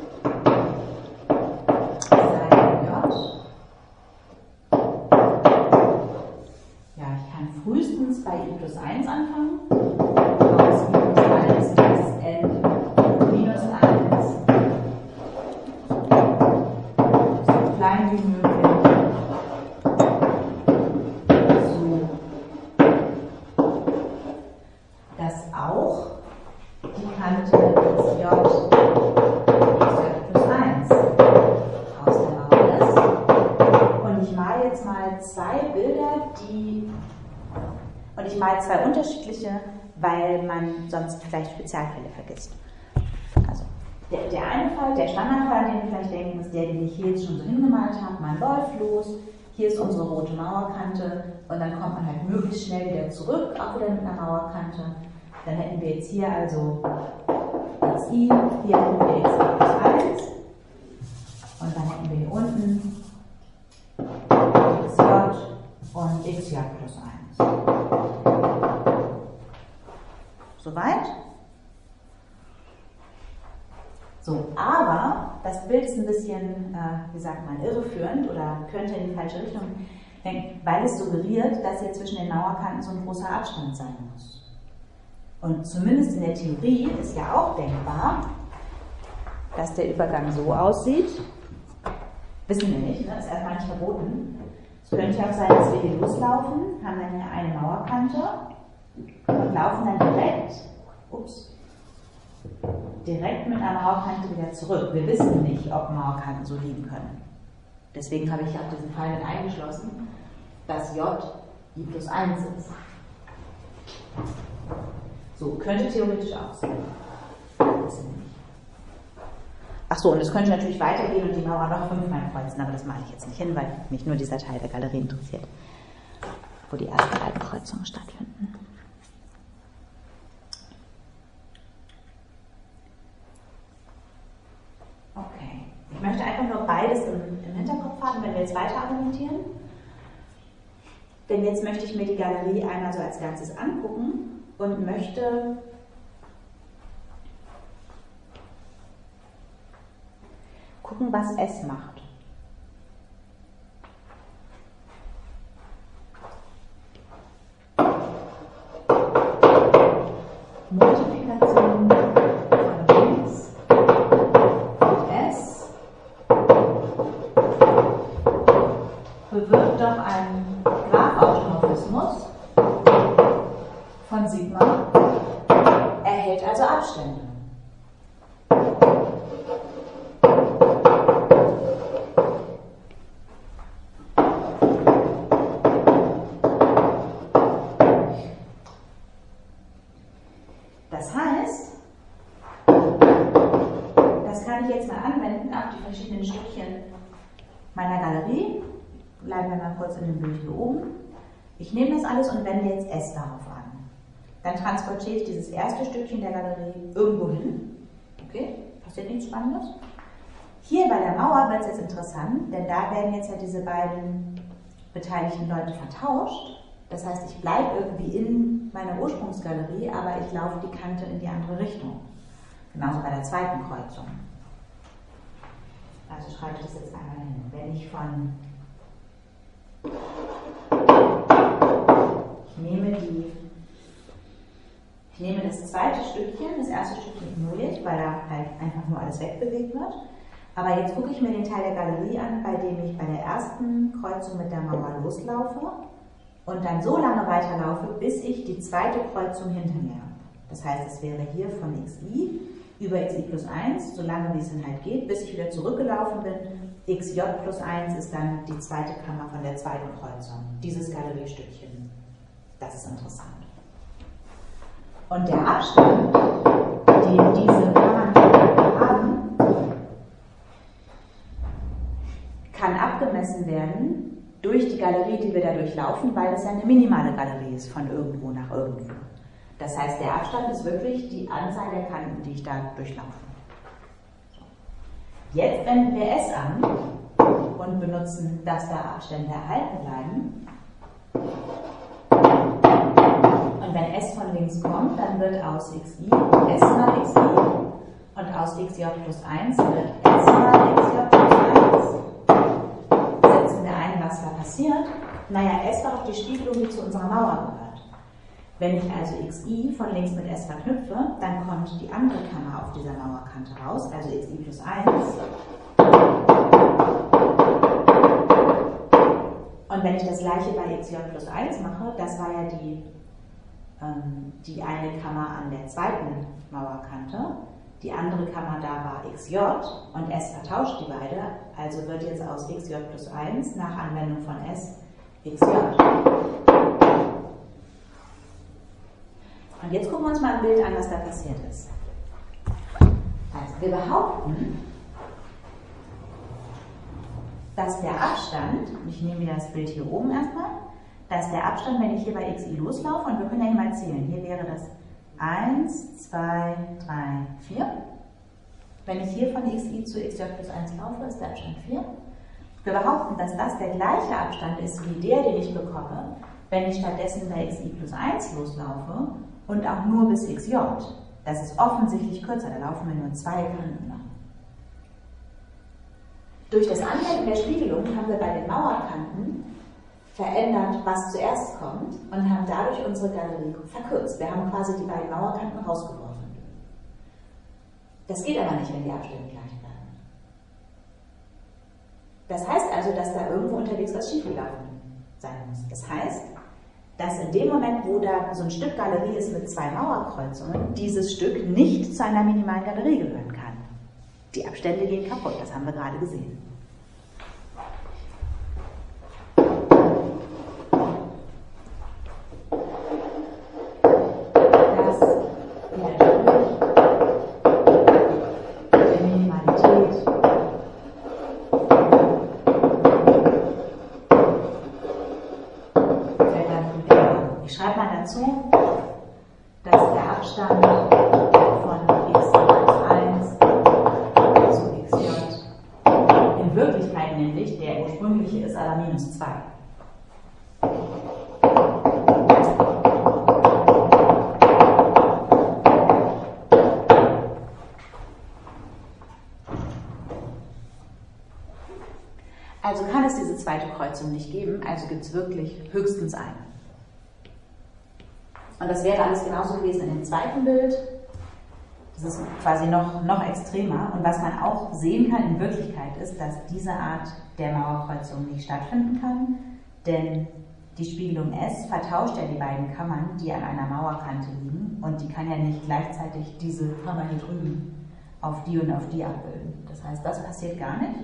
S1: Seite J. Frühestens bei i plus eins anfangen. Aus i plus eins bis n minus eins. So klein wie möglich. So. Dass auch die Kante xj xj plus eins aus der Mauer ist. Und ich male jetzt mal zwei Bilder, die Und ich male zwei unterschiedliche, weil man sonst vielleicht Spezialfälle vergisst. Also der, der eine Fall, der Standardfall, an den wir vielleicht denken, ist der, den ich hier jetzt schon so hingemalt habe. Man läuft los, hier ist unsere rote Mauerkante und dann kommt man halt möglichst schnell wieder zurück, auch wieder mit einer Mauerkante. Dann hätten wir jetzt hier also xi, hier hätten wir xi plus eins und dann hätten wir hier unten xj und xj plus eins. Soweit? So, aber das Bild ist ein bisschen, äh, wie sagt man, irreführend oder könnte in die falsche Richtung denken, weil es suggeriert, dass hier zwischen den Mauerkanten so ein großer Abstand sein muss. Und zumindest in der Theorie ist ja auch denkbar, dass der Übergang so aussieht. Wissen wir nicht, ne? Ist erstmal nicht verboten. Es könnte ja auch sein, dass wir hier loslaufen, haben dann hier eine Mauerkante und laufen dann direkt, ups, direkt mit einer Mauerkante wieder zurück. Wir wissen nicht, ob Mauerkanten so liegen können. Deswegen habe ich auch diesen Fall mit eingeschlossen, dass J i plus eins ist. So, könnte theoretisch auch sein. Wissen wir nicht. Ach so, und es könnte natürlich weitergehen und die Mauer noch fünfmal kreuzen, aber das mache ich jetzt nicht hin, weil mich nur dieser Teil der Galerie interessiert, wo die ersten beiden Kreuzungen stattfinden. Okay, ich möchte einfach nur beides im, im Hinterkopf haben, wenn wir jetzt weiter argumentieren. Denn jetzt möchte ich mir die Galerie einmal so als Ganzes angucken und möchte gucken, was S macht. Multiplikation von links mit S bewirkt doch einen Graph-Automorphismus von Sigma, erhält also Abstände. Das heißt, das kann ich jetzt mal anwenden auf die verschiedenen Stückchen meiner Galerie. Bleiben wir mal kurz in dem Bild hier oben. Ich nehme das alles und wende jetzt S darauf an. Dann transportiere ich dieses erste Stückchen der Galerie irgendwo hin. Okay, passiert nichts Spannendes. Hier bei der Mauer wird es jetzt interessant, denn da werden jetzt ja diese beiden beteiligten Leute vertauscht. Das heißt, ich bleibe irgendwie in meiner Ursprungsgalerie, aber ich laufe die Kante in die andere Richtung. Genauso bei der zweiten Kreuzung. Also schreibe ich das jetzt einmal hin. Wenn ich von Ich nehme die Ich nehme das zweite Stückchen, das erste Stückchen ignoriere ich, weil da halt einfach nur alles wegbewegt wird. Aber jetzt gucke ich mir den Teil der Galerie an, bei dem ich bei der ersten Kreuzung mit der Mauer loslaufe und dann so lange weiterlaufe, bis ich die zweite Kreuzung hinter mir habe. Das heißt, es wäre hier von xi über xi plus eins, so lange wie es dann halt geht, bis ich wieder zurückgelaufen bin. Xj plus eins ist dann die zweite Kammer von der zweiten Kreuzung. Dieses Galeriestückchen. Das ist interessant. Und der Abstand, den diese Kammern haben, kann abgemessen werden durch die Galerie, die wir da durchlaufen, weil es ja eine minimale Galerie ist, von irgendwo nach irgendwo. Das heißt, der Abstand ist wirklich die Anzahl der Kanten, die ich da durchlaufe. Jetzt wenden wir S an und benutzen, dass da Abstände erhalten bleiben. Und wenn S von links kommt, dann wird aus xi S mal xi und aus xj plus eins wird S mal xj plus eins. Setzen wir ein, was da passiert. Naja, S war doch die Spiegelung, die zu unserer Mauer gehört. Wenn ich also xi von links mit S verknüpfe, dann kommt die andere Kammer auf dieser Mauerkante raus, also xi plus eins. Und wenn ich das gleiche bei xj plus eins mache, das war ja die, ähm, die eine Kammer an der zweiten Mauerkante, die andere Kammer da war xj und S vertauscht die beide, also wird jetzt aus xj plus eins nach Anwendung von S xj. Und jetzt gucken wir uns mal ein Bild an, was da passiert ist. Also wir behaupten, dass der Abstand, ich nehme wieder das Bild hier oben erstmal, dass der Abstand, wenn ich hier bei xi loslaufe, und wir können ja hier mal zählen, hier wäre das eins, zwei, drei, vier. Wenn ich hier von xi zu xj plus eins laufe, ist der Abstand vier. Wir behaupten, dass das der gleiche Abstand ist wie der, den ich bekomme, wenn ich stattdessen bei xi plus eins loslaufe und auch nur bis xj. Das ist offensichtlich kürzer, da laufen wir nur zwei Kanten lang. Durch das Anwenden der Spiegelung haben wir bei den Mauerkanten verändert, was zuerst kommt, und haben dadurch unsere Galerie verkürzt. Wir haben quasi die beiden Mauerkanten rausgeworfen. Das geht aber nicht, wenn die Abstände gleich bleiben. Das heißt also, dass da irgendwo unterwegs was schiefgelaufen sein muss. Das heißt, dass in dem Moment, wo da so ein Stück Galerie ist mit zwei Mauerkreuzungen, dieses Stück nicht zu einer minimalen Galerie gehören kann. Die Abstände gehen kaputt, das haben wir gerade gesehen. Dazu, dass der Abstand von x minus eins zu xj in Wirklichkeit nämlich der ursprüngliche ist, aber minus zwei. Also kann es diese zweite Kreuzung nicht geben, also gibt es wirklich höchstens eine. Und das wäre alles genauso gewesen in dem zweiten Bild. Das ist quasi noch, noch extremer. Und was man auch sehen kann in Wirklichkeit ist, dass diese Art der Mauerkreuzung nicht stattfinden kann, denn die Spiegelung S vertauscht ja die beiden Kammern, die an einer Mauerkante liegen, und die kann ja nicht gleichzeitig diese Kammer hier drüben auf die und auf die abbilden. Das heißt, das passiert gar nicht.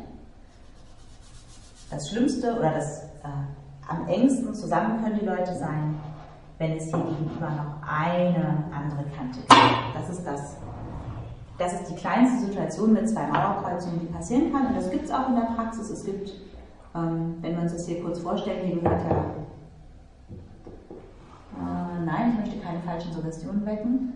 S1: Das Schlimmste oder das äh, am engsten zusammen können die Leute sein, wenn es hier gegenüber noch eine andere Kante gibt. Das ist das. Das ist die kleinste Situation mit zwei Mauerkreuzungen, die passieren kann. Und das gibt es auch in der Praxis. Es gibt, ähm, wenn wir uns das hier kurz vorstellen, hier gehört ja, äh, nein, ich möchte keine falschen Suggestionen wecken.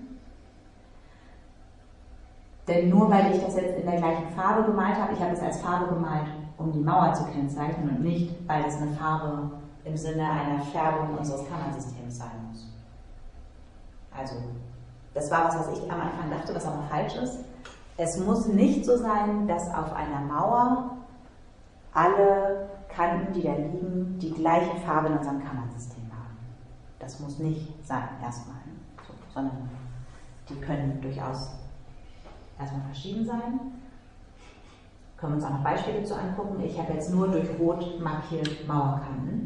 S1: Denn nur weil ich das jetzt in der gleichen Farbe gemalt habe, ich habe es als Farbe gemalt, um die Mauer zu kennzeichnen und nicht, weil es eine Farbe im Sinne einer Färbung unseres Kammersystems sein muss. Also, das war was, was ich am Anfang dachte, was aber falsch ist. Es muss nicht so sein, dass auf einer Mauer alle Kanten, die da liegen, die gleiche Farbe in unserem Kammernsystem haben. Das muss nicht sein, erstmal. So, sondern die können durchaus erstmal verschieden sein. Können wir uns auch noch Beispiele zu angucken. Ich habe jetzt nur durch Rot markiert Mauerkanten.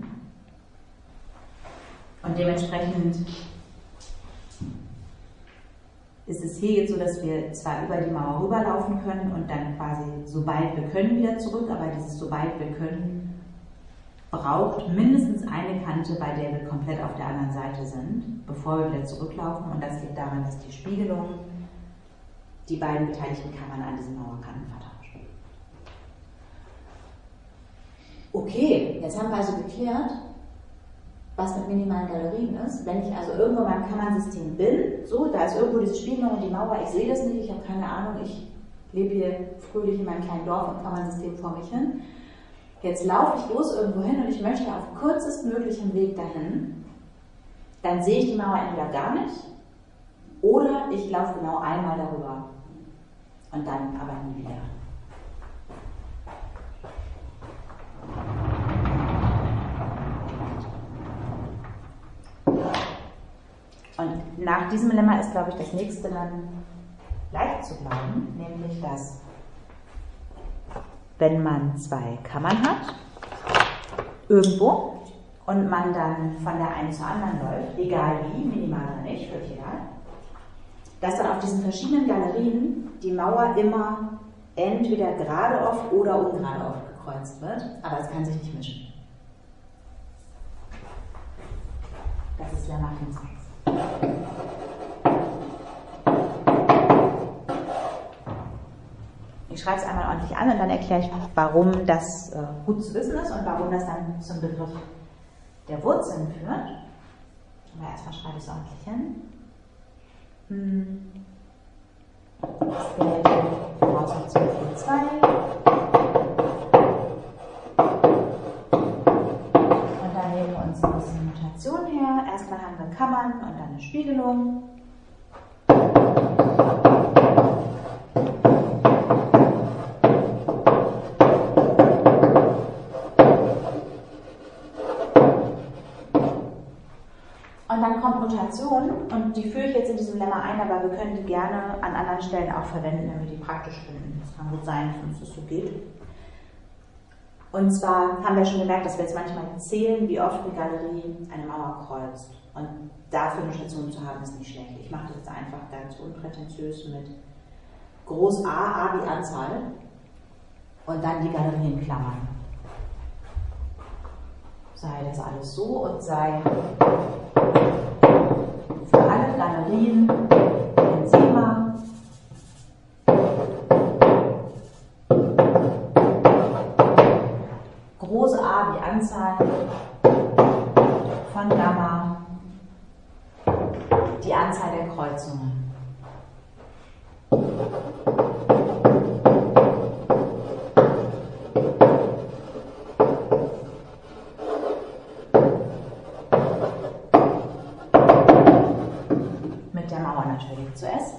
S1: Und dementsprechend ist es hier jetzt so, dass wir zwar über die Mauer rüberlaufen können und dann quasi sobald wir können wieder zurück, aber dieses sobald wir können braucht mindestens eine Kante, bei der wir komplett auf der anderen Seite sind, bevor wir wieder zurücklaufen. Und das liegt daran, dass die Spiegelung die beiden beteiligten Kammern an diesen Mauerkanten vertauscht. Okay, jetzt haben wir also geklärt, was mit minimalen Galerien ist. Wenn ich also irgendwo in meinem Kammernsystem bin, so, da ist irgendwo diese Spiegelung und die Mauer, ich sehe das nicht, ich habe keine Ahnung, ich lebe hier fröhlich in meinem kleinen Dorf und Kammernsystem vor mich hin. Jetzt laufe ich los irgendwo hin und ich möchte auf kürzestmöglichem Weg dahin, dann sehe ich die Mauer entweder gar nicht oder ich laufe genau einmal darüber und dann aber nie wieder. Und nach diesem Lemma ist, glaube ich, das nächste dann leicht zu glauben, nämlich dass, wenn man zwei Kammern hat, irgendwo, und man dann von der einen zur anderen läuft, egal wie, minimal oder nicht, völlig egal, dass dann auf diesen verschiedenen Galerien die Mauer immer entweder gerade oft oder ungerade oft gekreuzt wird, aber es kann sich nicht mischen. Das ist Lemma fünfundzwanzig. Ich schreibe es einmal ordentlich an und dann erkläre ich, warum das äh, gut zu wissen ist und warum das dann zum Begriff der Wurzeln führt. Aber erstmal schreibe ich es ordentlich hin. Hm. Das wäre die Voraussetzung für zwei. Und dann nehmen wir uns ein bisschen Notation her. Erstmal haben wir Kammern und dann eine Spiegelung. Und dann kommt Notation und die führe ich jetzt in diesem Lemma ein, aber wir können die gerne an anderen Stellen auch verwenden, wenn wir die praktisch finden. Das kann gut sein, dass uns das so geht. Und zwar haben wir schon gemerkt, dass wir jetzt manchmal zählen, wie oft eine Galerie eine Mauer kreuzt. Und dafür Notation zu haben, ist nicht schlecht. Ich mache das jetzt einfach ganz unprätentiös mit Groß A, A wie Anzahl und dann die Galerie in Klammern. Sei das alles so und sei für alle Galerien in SEMA große A wie Anzahl von Gamma die Anzahl der Kreuzungen. Zuerst.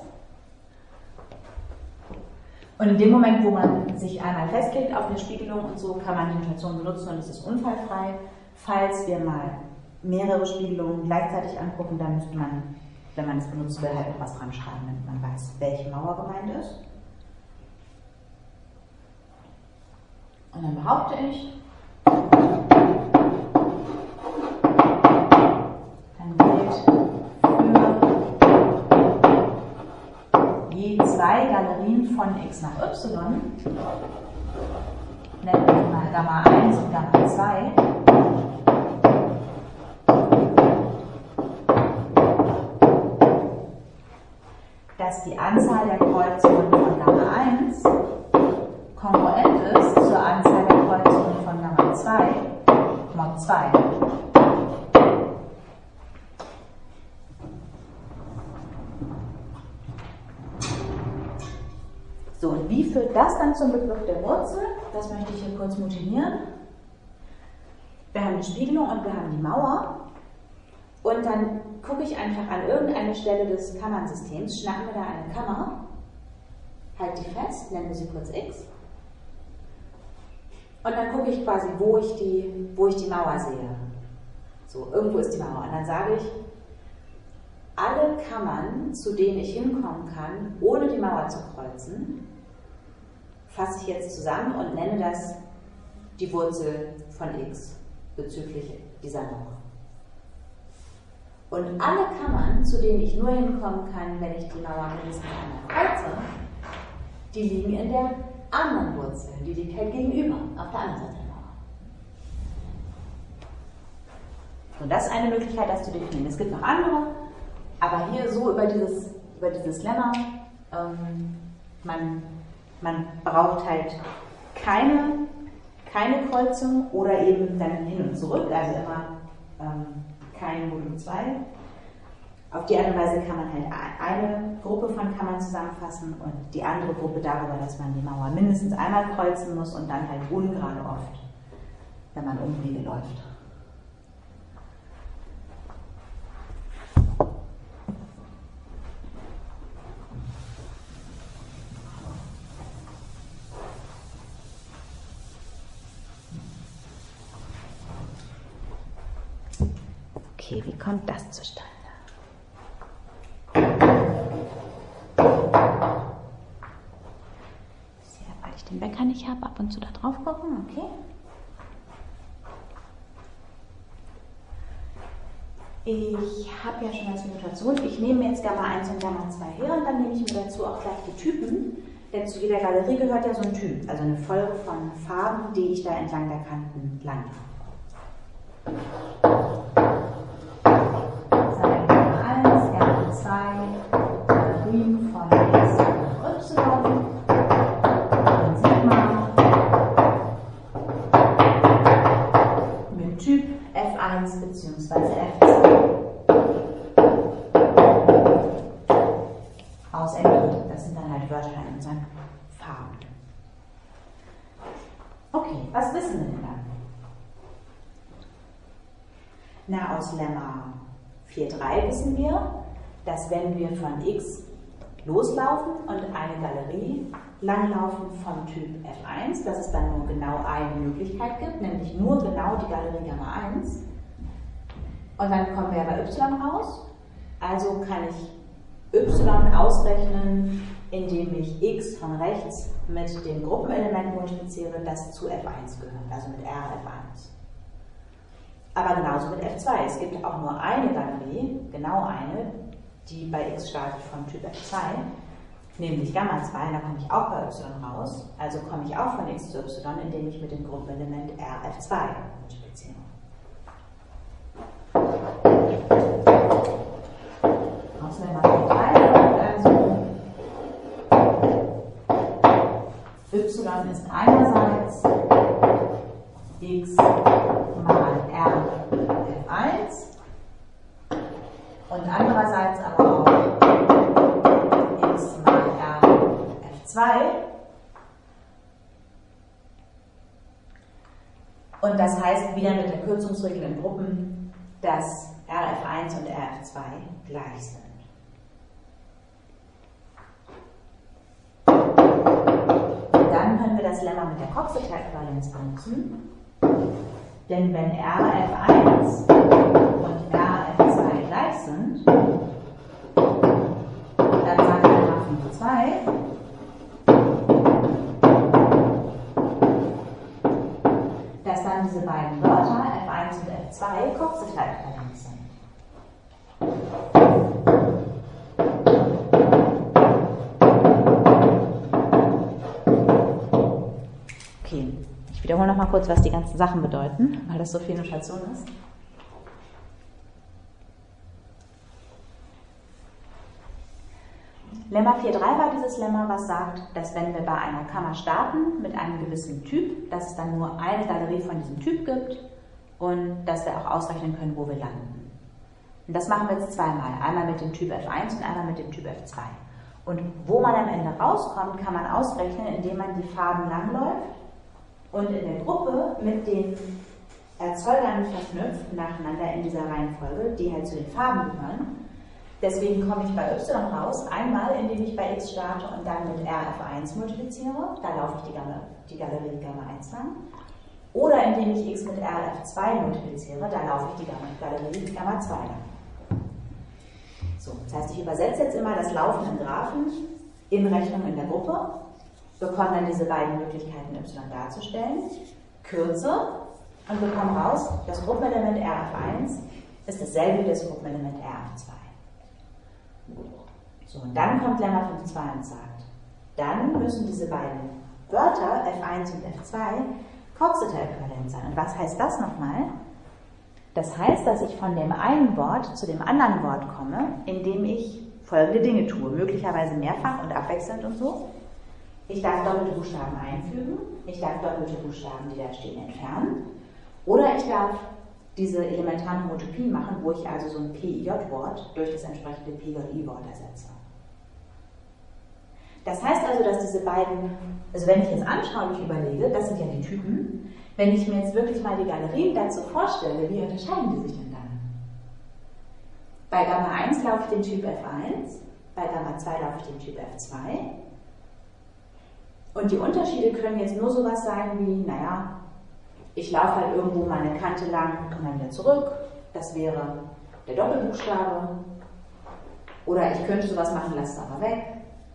S1: Und in dem Moment, wo man sich einmal festlegt auf eine Spiegelung und so, kann man die Notation benutzen und es ist unfallfrei. Falls wir mal mehrere Spiegelungen gleichzeitig angucken, dann müsste man, wenn man es benutzen will, halt etwas dran schreiben, damit man weiß, welche Mauer gemeint ist. Und dann behaupte ich, dann gilt je zwei Galerien von x nach y, nennen wir mal Gamma eins und Gamma zwei, dass die Anzahl der Kreuzungen von Gamma eins kongruent ist zur Anzahl der Kreuzungen von Gamma zwei mod zwei. So, und wie führt das dann zum Begriff der Wurzel? Das möchte ich hier kurz motivieren. Wir haben die Spiegelung und wir haben die Mauer. Und dann gucke ich einfach an irgendeine Stelle des Kammernsystems, schnappen wir da eine Kammer, halte die fest, nennen wir sie kurz x. Und dann gucke ich quasi, wo ich die, wo ich die Mauer sehe. So, irgendwo ist die Mauer. Und dann sage ich, alle Kammern, zu denen ich hinkommen kann, ohne die Mauer zu kreuzen, fasse ich jetzt zusammen und nenne das die Wurzel von x bezüglich dieser Mauer. Und alle Kammern, zu denen ich nur hinkommen kann, wenn ich die Mauer mindestens einmal kreuze, die liegen in der anderen Wurzel. Die liegt halt gegenüber, auf der anderen Seite der Mauer. Und das ist eine Möglichkeit, das zu definieren. Es gibt noch andere. Aber hier so über dieses, über dieses Lemma, ähm, man, man braucht halt keine, keine Kreuzung oder eben dann hin und zurück, also immer ähm, kein Modul zwei. Auf die Art und Weise kann man halt eine Gruppe von Kammern zusammenfassen und die andere Gruppe darüber, dass man die Mauer mindestens einmal kreuzen muss und dann halt ungerade oft, wenn man Umwege läuft. Okay, wie kommt das zustande? Sehr, weil ich den Wecker nicht habe, ab und zu da drauf gucken, okay? Ich habe ja schon als Notation, ich nehme jetzt Gamma eins und Gamma zwei her und dann nehme ich mir dazu auch gleich die Typen, denn zu jeder Galerie gehört ja so ein Typ, also eine Folge von Farben, die ich da entlang der Kanten lande. zwei Galerien von x nach y F eins bzw. F zwei. Aus England. Das sind dann halt Wörter in unseren Farben. Okay, was wissen wir denn dann? Na, aus Lemma vier Punkt drei wissen wir, dass wenn wir von x loslaufen und eine Galerie langlaufen vom Typ F eins, dass es dann nur genau eine Möglichkeit gibt, nämlich nur genau die Galerie Gamma eins. Und dann kommen wir bei y raus. Also kann ich y ausrechnen, indem ich x von rechts mit dem Gruppenelement multipliziere, das zu F eins gehört, also mit R F eins. Aber genauso mit F zwei. Es gibt auch nur eine Galerie, genau eine, die bei x startet vom Typ F zwei, nämlich Gamma zwei, da komme ich auch bei y raus. Also komme ich auch von x zu y, indem ich mit dem Gruppenelement R F zwei multipliziere. Aus Lemma vier Punkt drei also y ist einerseits x mal R F eins und andererseits aber auch x mal R F zwei. Und das heißt wieder mit der Kürzungsregel in Gruppen, dass R F eins und R F zwei gleich sind. Und dann können wir das Lemma mit der Coxeter-Äquivalenz benutzen. Denn wenn R F eins und R F zwei gleich sind, dann sagt Lemma fünf zwei, dass dann diese beiden Wörter F eins und F zwei Coxeter-Äquivalenz sind. Okay, ich wiederhole noch mal kurz, was die ganzen Sachen bedeuten, weil das so viel Notation ist. Lemma vier Punkt drei war dieses Lemma, was sagt, dass wenn wir bei einer Kammer starten mit einem gewissen Typ, dass es dann nur eine Galerie von diesem Typ gibt und dass wir auch ausrechnen können, wo wir landen. Und das machen wir jetzt zweimal, einmal mit dem Typ F eins und einmal mit dem Typ F zwei. Und wo man am Ende rauskommt, kann man ausrechnen, indem man die Farben langläuft und in der Gruppe mit den Erzeugern verknüpft, nacheinander in dieser Reihenfolge, die halt zu den Farben gehören. Deswegen komme ich bei y raus, einmal indem ich bei x starte und dann mit R F eins multipliziere, da laufe ich die, Gamma, die Galerie Gamma eins lang. Oder indem ich x mit R F zwei multipliziere, da laufe ich die Galerie Gamma zwei lang. So, das heißt, ich übersetze jetzt immer das Laufen in Graphen in Rechnung in der Gruppe, bekomme dann diese beiden Möglichkeiten y darzustellen, kürze und bekomme raus, das Gruppenelement R F eins ist dasselbe wie das Gruppenelement R F zwei. So, und dann kommt Lemma fünf Punkt zwei und sagt, dann müssen diese beiden Wörter F eins und F zwei Coxeter-äquivalent sein. Und was heißt das nochmal? Das heißt, dass ich von dem einen Wort zu dem anderen Wort komme, indem ich folgende Dinge tue, möglicherweise mehrfach und abwechselnd und so. Ich darf doppelte Buchstaben einfügen, ich darf doppelte Buchstaben, die da stehen, entfernen, oder ich darf diese elementaren Homotopien machen, wo ich also so ein P I J-Wort durch das entsprechende P J I-Wort ersetze. Das heißt also, dass diese beiden, also wenn ich jetzt anschaulich überlege, das sind ja die Typen, wenn ich mir jetzt wirklich mal die Galerien dazu vorstelle, wie unterscheiden die sich denn dann? Bei Gamma eins laufe ich den Typ F eins, bei Gamma zwei laufe ich den Typ F zwei. Und die Unterschiede können jetzt nur sowas sein wie, naja, ich laufe halt irgendwo meine Kante lang und komme dann wieder zurück. Das wäre der Doppelbuchstabe. Oder ich könnte sowas machen, lasse es aber weg.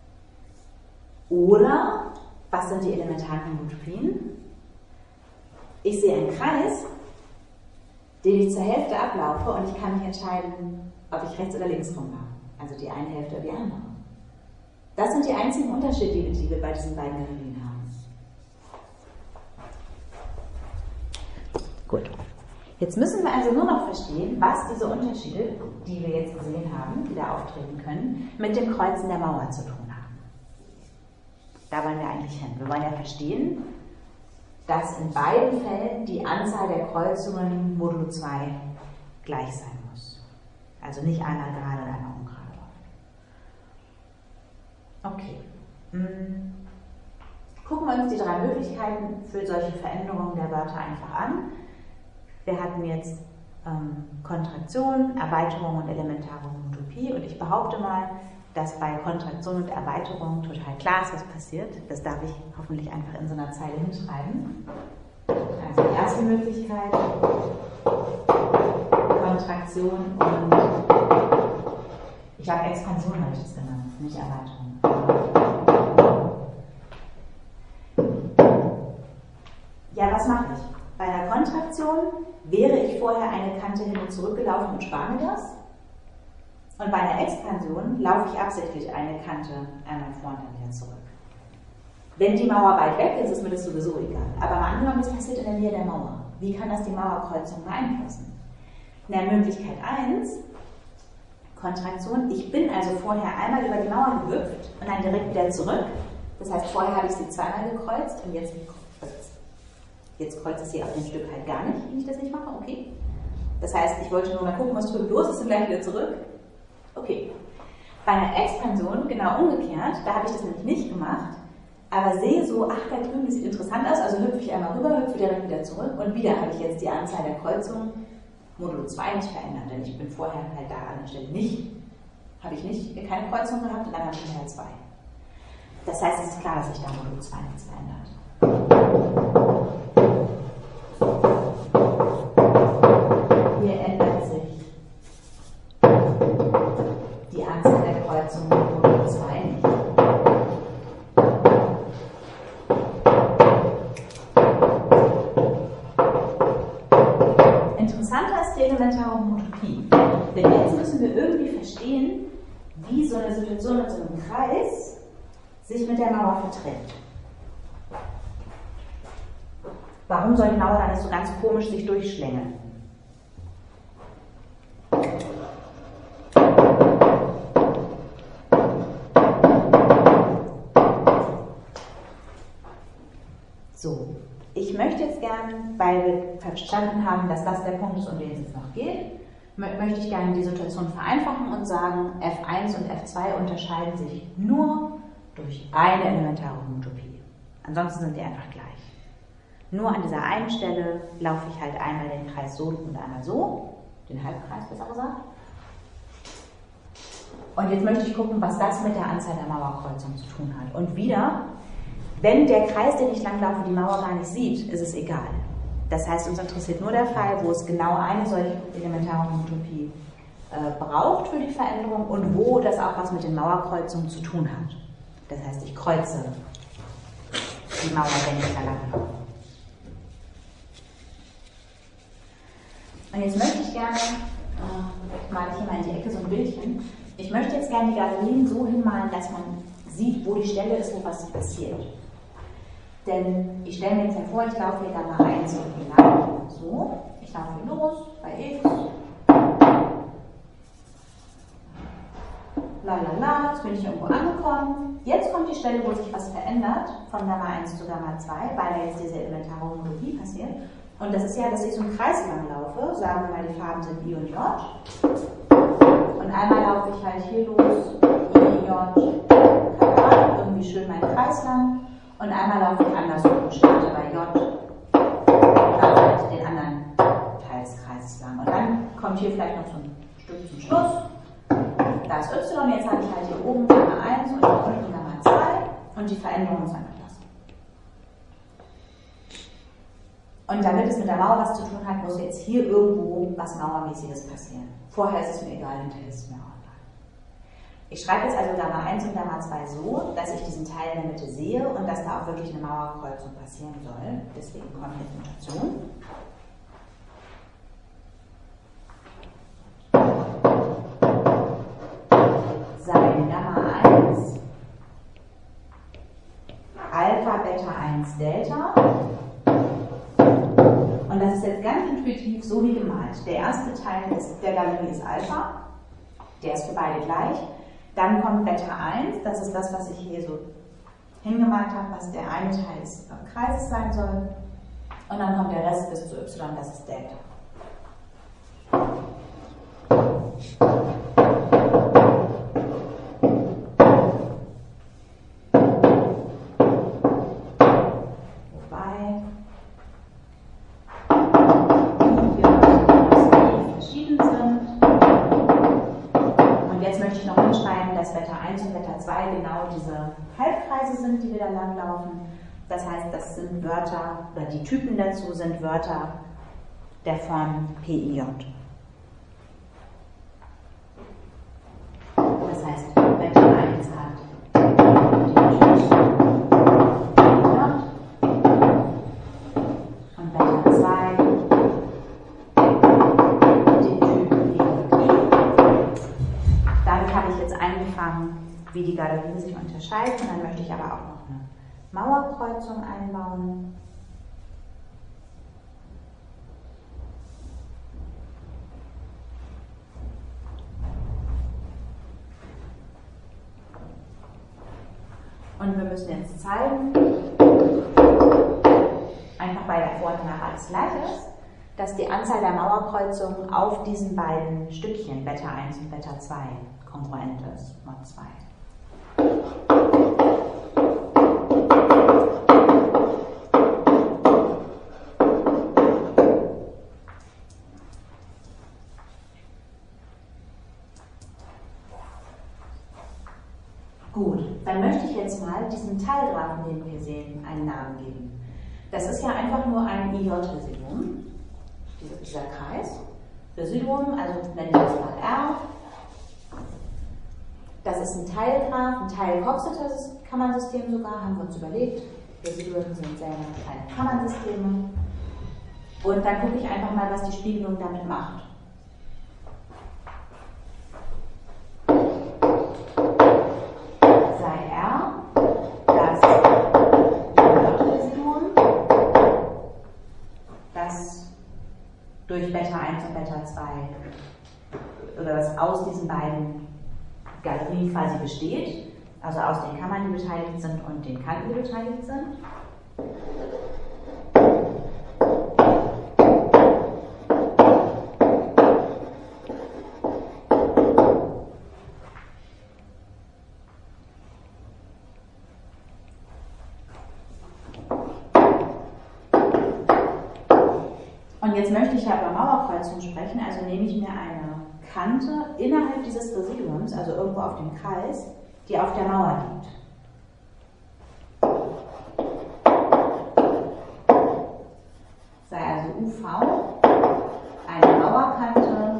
S1: Oder, was sind die elementaren Homotopien? Ich sehe einen Kreis, den ich zur Hälfte ablaufe und ich kann mich entscheiden, ob ich rechts oder links rum mache. Also die eine Hälfte oder die andere. Das sind die einzigen Unterschiede, die wir bei diesen beiden Galerien haben. Gut. Jetzt müssen wir also nur noch verstehen, was diese Unterschiede, die wir jetzt gesehen haben, die da auftreten können, mit dem Kreuzen der Mauer zu tun haben. Da wollen wir eigentlich hin. Wir wollen ja verstehen, dass in beiden Fällen die Anzahl der Kreuzungen modulo zwei gleich sein muss. Also nicht einmal gerade und einmal ungerade. Okay. Hm. Gucken wir uns die drei Möglichkeiten für solche Veränderungen der Wörter einfach an. Wir hatten jetzt ähm, Kontraktion, Erweiterung und elementare Homotopie und ich behaupte mal, dass bei Kontraktion und Erweiterung total klar ist, was passiert. Das darf ich hoffentlich einfach in so einer Zeile hinschreiben. Also die erste Möglichkeit, Kontraktion und, ich habe Expansion, habe ich das genannt, nicht Erweiterung. Ja, was mache ich? Bei einer Kontraktion wäre ich vorher eine Kante hin und zurück gelaufen und spare mir das. Und bei einer Expansion laufe ich absichtlich eine Kante einmal vor und dann wieder zurück. Wenn die Mauer weit weg ist, ist mir das sowieso egal. Aber mal angenommen, das passiert in der Nähe der Mauer. Wie kann das die Mauerkreuzung beeinflussen? In der Möglichkeit eins, Kontraktion, ich bin also vorher einmal über die Mauer gehüpft und dann direkt wieder zurück. Das heißt, vorher habe ich sie zweimal gekreuzt und jetzt, jetzt kreuze ich sie auf dem Stück halt gar nicht, wenn ich das nicht mache. Okay. Das heißt, ich wollte nur mal gucken, was drüben los ist und gleich wieder zurück. Okay. Bei einer Expansion genau umgekehrt, da habe ich das nämlich nicht gemacht, aber sehe so, ach, da drüben, das sieht interessant aus, also hüpfe ich einmal rüber, hüpfe direkt wieder zurück und wieder habe ich jetzt die Anzahl der Kreuzungen modulo zwei nicht verändert, denn ich bin vorher halt da an der Stelle nicht, habe ich nicht, keine Kreuzung gehabt und dann habe ich halt zwei. Das heißt, es ist klar, dass sich da modulo zwei nichts verändert. Hier ändert sich die Anzahl der Kreuzungen modulo zwei nicht. Interessanter ist die elementare Homotopie. Denn jetzt müssen wir irgendwie verstehen, wie so eine Situation mit so einem Kreis sich mit der Mauer verträgt. Warum soll die Mauer da nicht so ganz komisch sich durchschlängeln? So, ich möchte jetzt gern, weil wir verstanden haben, dass das der Punkt ist, um den es jetzt noch geht, möchte ich gerne die Situation vereinfachen und sagen, F eins und F zwei unterscheiden sich nur durch eine elementare Homotopie. Ansonsten sind die einfach gleich. Nur an dieser einen Stelle laufe ich halt einmal den Kreis so und einmal so, den Halbkreis besser gesagt. Und jetzt möchte ich gucken, was das mit der Anzahl der Mauerkreuzungen zu tun hat. Und wieder, wenn der Kreis, den ich langlaufe, die Mauer gar nicht sieht, ist es egal. Das heißt, uns interessiert nur der Fall, wo es genau eine solche elementare Homotopie äh, braucht für die Veränderung und wo das auch was mit den Mauerkreuzungen zu tun hat. Das heißt, ich kreuze die Mauer, wenn ich da lang laufe. Und jetzt möchte ich gerne, äh, male ich hier mal in die Ecke so ein Bildchen, ich möchte jetzt gerne die Galerien so hinmalen, dass man sieht, wo die Stelle ist, wo was passiert. Denn ich stelle mir jetzt vor, ich laufe hier dann mal eins und hier lang. So, ich laufe hier los, bei X. Lalala, jetzt bin ich irgendwo angekommen. Jetzt kommt die Stelle, wo sich was verändert, von Gamma eins zu Gamma zwei, weil da jetzt diese elementare Homotopie passiert. Und das ist ja, dass ich so einen Kreis lang laufe, sagen wir mal, die Farben sind I und J. Und einmal laufe ich halt hier los, I, J, K, irgendwie schön meinen Kreis lang. Und einmal laufe ich andersrum, starte bei J, dann halt den anderen Teil des Kreises lang. Und dann kommt hier vielleicht noch so ein Stück zum Schluss. Da ist Y, jetzt habe ich halt hier oben Gamma eins und hier unten Gamma zwei und die Veränderung ist einfach das. Und damit es mit der Mauer was zu tun hat, muss jetzt hier irgendwo was Mauermäßiges passieren. Vorher ist es mir egal, hinterher ist es mir auch egal. Ich schreibe jetzt also Gamma eins und Gamma zwei so, dass ich diesen Teil in der Mitte sehe und dass da auch wirklich eine Mauerkreuzung passieren soll. Deswegen kommt jetzt Notation. Sein Gamma eins, Alpha, Beta eins, Delta. Und das ist jetzt ganz intuitiv so wie gemalt. Der erste Teil ist, der Galerie ist Alpha, der ist für beide gleich. Dann kommt Beta eins, das ist das, was ich hier so hingemalt habe, was der eine Teil des Kreises sein soll. Und dann kommt der Rest bis zu y, das ist Delta. Wobei die verschieden sind. Und jetzt möchte ich noch hinschreiben, dass Beta eins und Beta zwei genau diese Halbkreise sind, die wir da langlaufen. Das heißt, das sind Wörter, oder die Typen dazu sind Wörter der Form P I J. Das heißt, Beta eins hat den Typ J und Beta zwei den Typ E J I. Damit habe ich jetzt angefangen, wie die Galerien sich unterscheiden, und dann möchte ich aber auch noch eine Mauerkreuzung einbauen. Und wir müssen jetzt zeigen, einfach weil der Vor- und Nach alles gleich ist, dass die Anzahl der Mauerkreuzungen auf diesen beiden Stückchen, Beta eins und Beta zwei, kongruent ist, Mod zwei. Gut, dann möchte ich jetzt mal diesem Teilgraphen, den wir hier sehen, einen Namen geben. Das ist ja einfach nur ein I J-Residuum, dieser Kreis. Residuum, also nennen wir das mal R. Das ist ein Teilgraph, ein Teil-Coxeter-Kammernsystem sogar, haben wir uns überlegt. Residuen sind selber kleine Kammernsysteme. Und dann gucke ich einfach mal, was die Spiegelung damit macht. Sei R das J-Residuum, das durch Beta eins und Beta zwei, oder das aus diesen beiden Galerien quasi besteht, also aus den Kammern, die beteiligt sind, und den Kanten, die beteiligt sind. Und jetzt möchte ich ja über Mauerkreuzung sprechen, also nehme ich mir eine Kante innerhalb dieses Residuums, also irgendwo auf dem Kreis, die auf der Mauer liegt. Sei also U V eine Mauerkante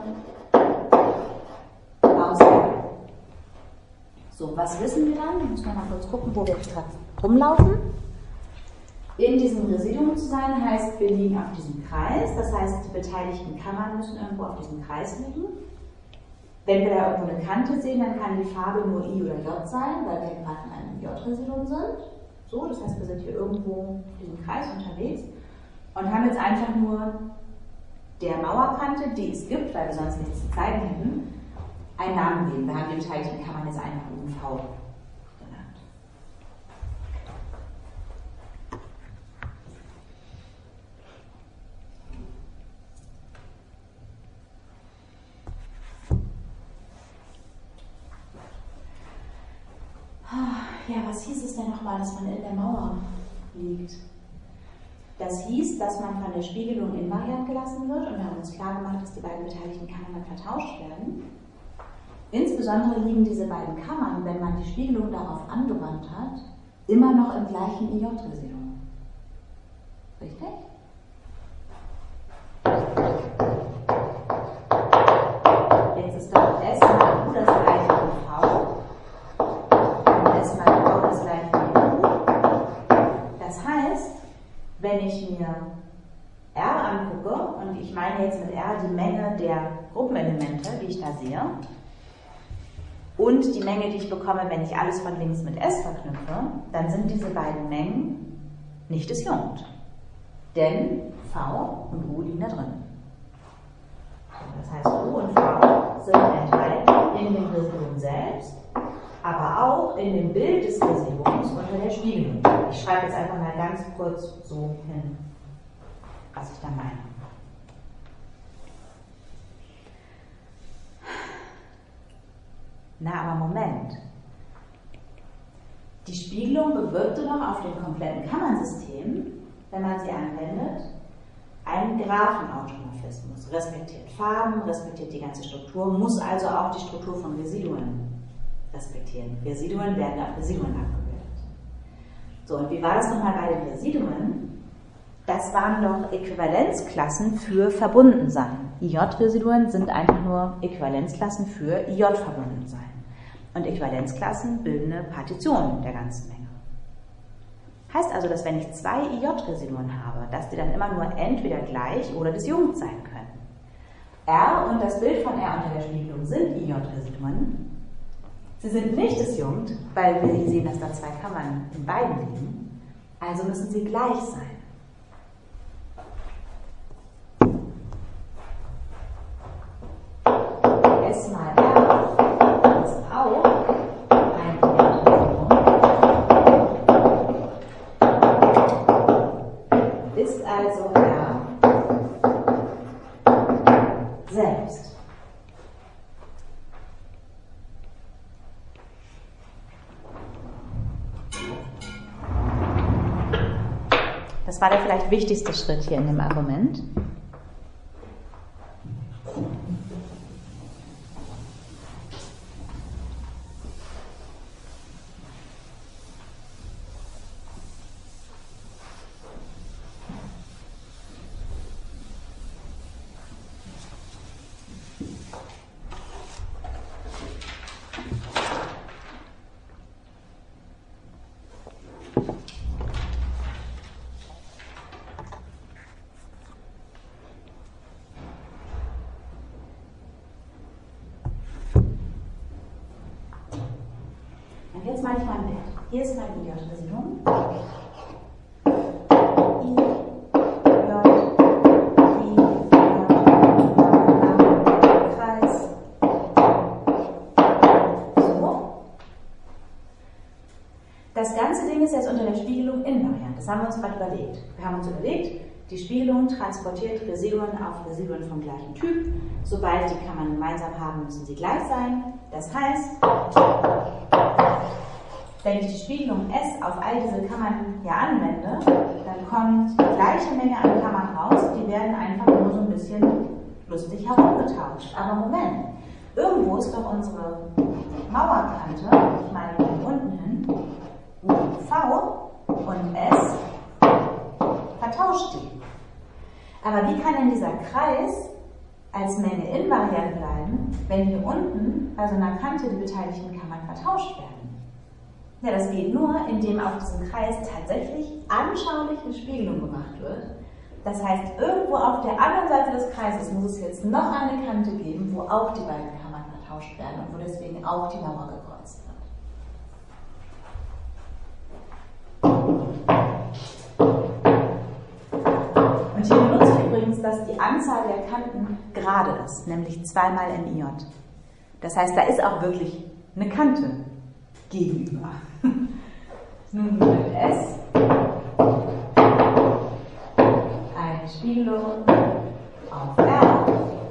S1: aus R. So, was wissen wir dann? Müssen wir mal kurz gucken, wo wir gerade rumlaufen. In diesem Residuum zu sein, heißt, wir liegen auf diesem Kreis, das heißt, die beteiligten Kammern müssen irgendwo auf diesem Kreis liegen. Wenn wir da irgendwo eine Kante sehen, dann kann die Farbe nur I oder J sein, weil wir gerade in einem J-Residuum sind. So, das heißt, wir sind hier irgendwo in diesem Kreis unterwegs und haben jetzt einfach nur der Mauerkante, die es gibt, weil wir sonst nichts zu zeigen hätten, einen Namen geben. Wir haben die beteiligten Kammern jetzt einfach U V genannt. Ja, was hieß es denn nochmal, dass man in der Mauer liegt? Das hieß, dass man von der Spiegelung invariant gelassen wird, und wir haben uns klar gemacht, dass die beiden beteiligten Kammern vertauscht werden. Insbesondere liegen diese beiden Kammern, wenn man die Spiegelung darauf angewandt hat, immer noch im gleichen I J-Residuum. Richtig? Jetzt ist doch S mal U das gleiche wie V. S mal V das gleiche wie U. Das heißt, wenn ich mir R angucke, und ich meine jetzt mit R die Menge der Gruppenelemente, die ich da sehe, und die Menge, die ich bekomme, wenn ich alles von links mit S verknüpfe, dann sind diese beiden Mengen nicht disjunkt. Denn V und U liegen da drin. Das heißt, U und V sind enthalten in dem Residuum selbst, aber auch in dem Bild des Residuums unter der Spiegelung. Ich schreibe jetzt einfach mal ganz kurz so hin. was ich da meine. Na, aber Moment. Die Spiegelung bewirkte doch auf dem kompletten Kammernsystem, wenn man sie anwendet, einen Graphenautomorphismus. Respektiert Farben, respektiert die ganze Struktur, muss also auch die Struktur von Residuen respektieren. Residuen werden auf Residuen abgebildet. So, und wie war das nochmal bei den Residuen? Das waren doch Äquivalenzklassen für Verbundensein. I J-Residuen sind einfach nur Äquivalenzklassen für I J-Verbundensein. Und Äquivalenzklassen bilden eine Partition der ganzen Menge. Heißt also, dass wenn ich zwei I J-Residuen habe, dass die dann immer nur entweder gleich oder disjunkt sein können. R und das Bild von R unter der Spiegelung sind I J-Residuen. Sie sind nicht disjunkt, weil wir hier sehen, dass da zwei Kammern in beiden liegen. Also müssen sie gleich sein. S mal R ist auch eine I J-Residuum. Ist also R selbst. Das war der vielleicht wichtigste Schritt hier in dem Argument. Jetzt mache ich mein Bild. Hier ist mein I J-Residuum. I, J, I, J, Kreis. So. Das ganze Ding ist jetzt unter der Spiegelung invariant. Das haben wir uns gerade überlegt. Wir haben uns überlegt, die Spiegelung transportiert Residuen auf Residuen vom gleichen Typ. Sobald die Kammern gemeinsam haben, müssen sie gleich sein. Das heißt, wenn ich die Spiegelung S auf all diese Kammern hier anwende, dann kommt die gleiche Menge an Kammern raus, die werden einfach nur so ein bisschen lustig herumgetauscht. Aber Moment, irgendwo ist doch unsere Mauerkante, ich meine hier unten hin, U V und S, vertauscht die. Aber wie kann denn dieser Kreis als Menge invariant bleiben, wenn hier unten bei so einer Kante die beteiligten Kammern vertauscht werden? Ja, das geht nur, indem auf diesem Kreis tatsächlich anschaulich eine Spiegelung gemacht wird. Das heißt, irgendwo auf der anderen Seite des Kreises muss es jetzt noch eine Kante geben, wo auch die beiden Kammern vertauscht werden und wo deswegen auch die Mauer gekreuzt wird. Und hier benutze ich übrigens, dass die Anzahl der Kanten gerade ist, nämlich zweimal N I J. Das heißt, da ist auch wirklich eine Kante gegenüber. Nun wird S eine Spiegelung auf R.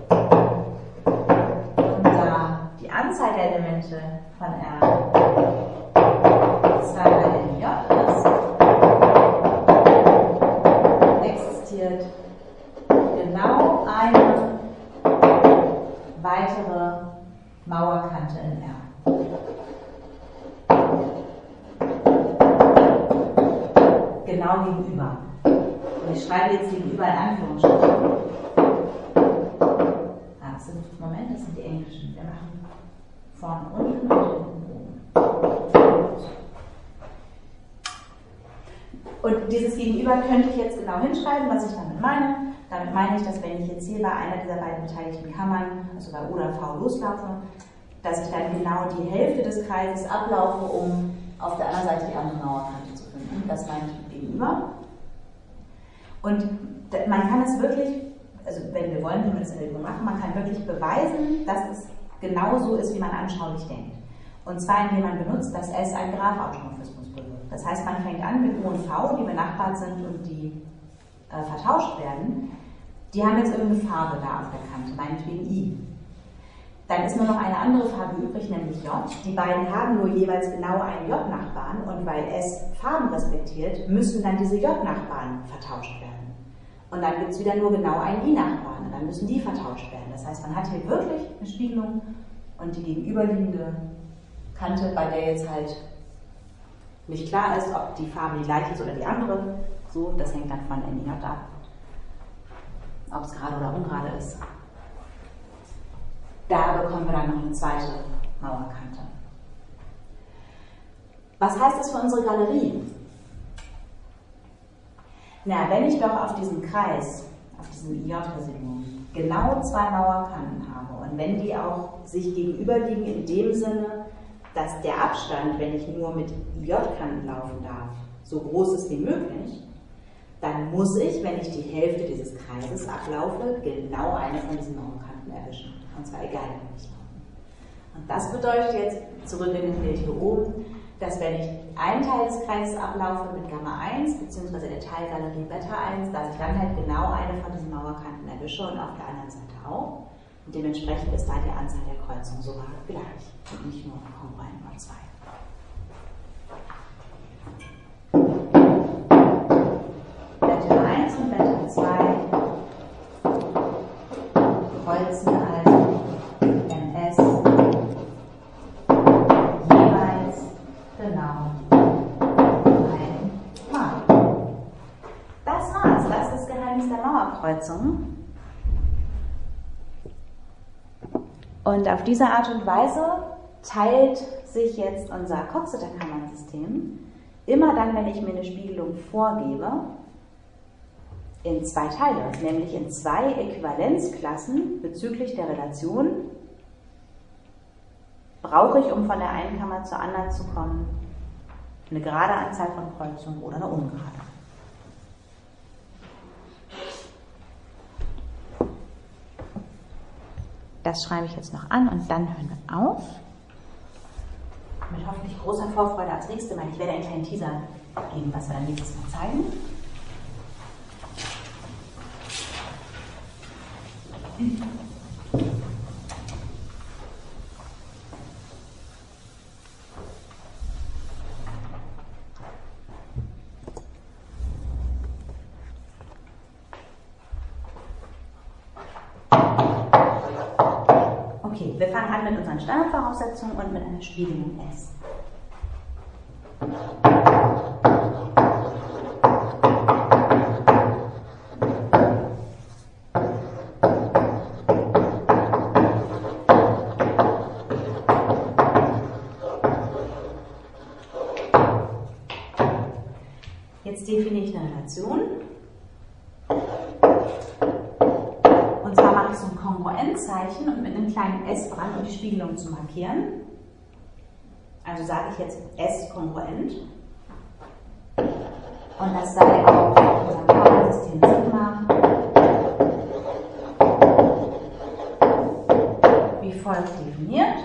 S1: Und da die Anzahl der Elemente von R zweimal N I J ist, existiert genau eine weitere Mauerkante in R. Genau gegenüber. Und ich schreibe jetzt gegenüber in Anführungsstrichen. Ah, das sind, Moment, das sind die englischen. Wir machen vorne unten und hinten oben. Und dieses Gegenüber könnte ich jetzt genau hinschreiben, was ich damit meine. Damit meine ich, dass wenn ich jetzt hier bei einer dieser beiden beteiligten Kammern, also bei O oder V, loslaufe, dass ich dann genau die Hälfte des Kreises ablaufe, um auf der anderen Seite die andere Mauerkante zu finden. Das meine ich mit Gegenüber. Und man kann es wirklich, also wenn wir wollen, wie wir das in der Übung machen, man kann wirklich beweisen, dass es genau so ist, wie man anschaulich denkt. Und zwar, indem man benutzt, dass S einen Graphautomorphismus bewirkt. Das heißt, man fängt an mit O und V, die benachbart sind und die äh, vertauscht werden, die haben jetzt irgendeine Farbe da auf der Kante, meinetwegen I. Dann ist nur noch eine andere Farbe übrig, nämlich J. Die beiden haben nur jeweils genau einen J-Nachbarn und weil S Farben respektiert, müssen dann diese J-Nachbarn vertauscht werden. Und dann gibt es wieder nur genau einen I-Nachbarn und dann müssen die vertauscht werden. Das heißt, man hat hier wirklich eine Spiegelung und die gegenüberliegende Kante, bei der jetzt halt nicht klar ist, ob die Farbe die gleiche ist oder die andere, so, das hängt dann von N I J ab, ob es gerade oder ungerade ist. Da bekommen wir dann noch eine zweite Mauerkante. Was heißt das für unsere Galerie? Na, wenn ich doch auf diesem Kreis, auf diesem I J-Residuum, genau zwei Mauerkanten habe und wenn die auch sich gegenüberliegen in dem Sinne, dass der Abstand, wenn ich nur mit I J-Kanten laufen darf, so groß ist wie möglich, dann muss ich, wenn ich die Hälfte dieses Kreises ablaufe, genau eine von diesen Mauerkanten erwischen. Und zwar egal, wo ich laufe. Und das bedeutet jetzt, zurück in den Bild hier oben, dass wenn ich einen Teil des Kreises ablaufe mit Gamma eins, beziehungsweise der Teilgalerie Beta eins, dass ich dann halt genau eine von diesen Mauerkanten erwische und auf der anderen Seite auch. Und dementsprechend ist da die Anzahl der Kreuzungen sogar gleich und nicht nur kongruent mal zwei. Beta eins und Beta zwei kreuzen also M S jeweils genau einmal. Das war's, das ist das Geheimnis der Mauerkreuzung. Und auf diese Art und Weise teilt sich jetzt unser Coxeter-Kammern-System immer dann, wenn ich mir eine Spiegelung vorgebe, in zwei Teile, nämlich in zwei Äquivalenzklassen bezüglich der Relation brauche ich, um von der einen Kammer zur anderen zu kommen, eine gerade Anzahl von Kreuzungen oder eine ungerade. Das schreibe ich jetzt noch an und dann hören wir auf. Mit hoffentlich großer Vorfreude aufs nächste Mal. Ich werde einen kleinen Teaser geben, was wir dann nächstes Mal zeigen. Okay, wir fangen an mit unseren Standardvoraussetzungen und mit einer Spiegelung S. Jetzt definiere ich eine Relation. Und zwar mache ich so ein Kongruenzzeichen und mit einem kleinen S dran, um die Spiegelung zu markieren. Also sage ich jetzt S kongruent. Und das sei auch in unserem Kammern-System Sigma wie folgt definiert.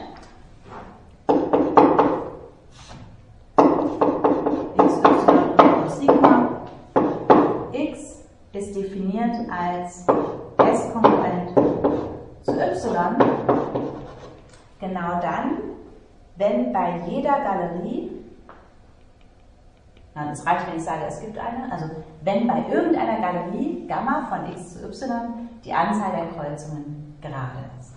S1: Ist definiert als S kongruent zu Y, genau dann, wenn bei jeder Galerie, na, es reicht, wenn ich sage, es gibt eine, also wenn bei irgendeiner Galerie Gamma von X zu Y die Anzahl der Kreuzungen gerade ist.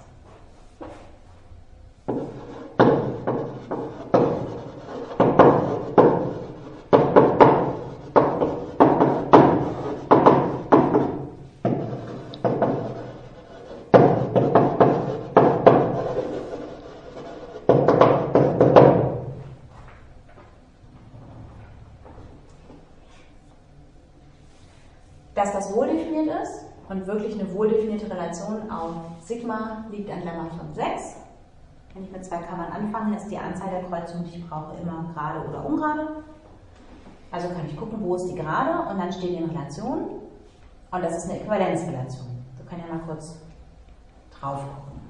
S1: Dass das wohldefiniert ist und wirklich eine wohldefinierte Relation auf Sigma liegt an Lemma von sechs. Wenn ich mit zwei Kammern anfange, ist die Anzahl der Kreuzungen, die ich brauche, immer gerade oder ungerade. Also kann ich gucken, wo ist die gerade und dann stehen die in Relation. Und das ist eine Äquivalenzrelation. Wir können ja mal kurz drauf gucken.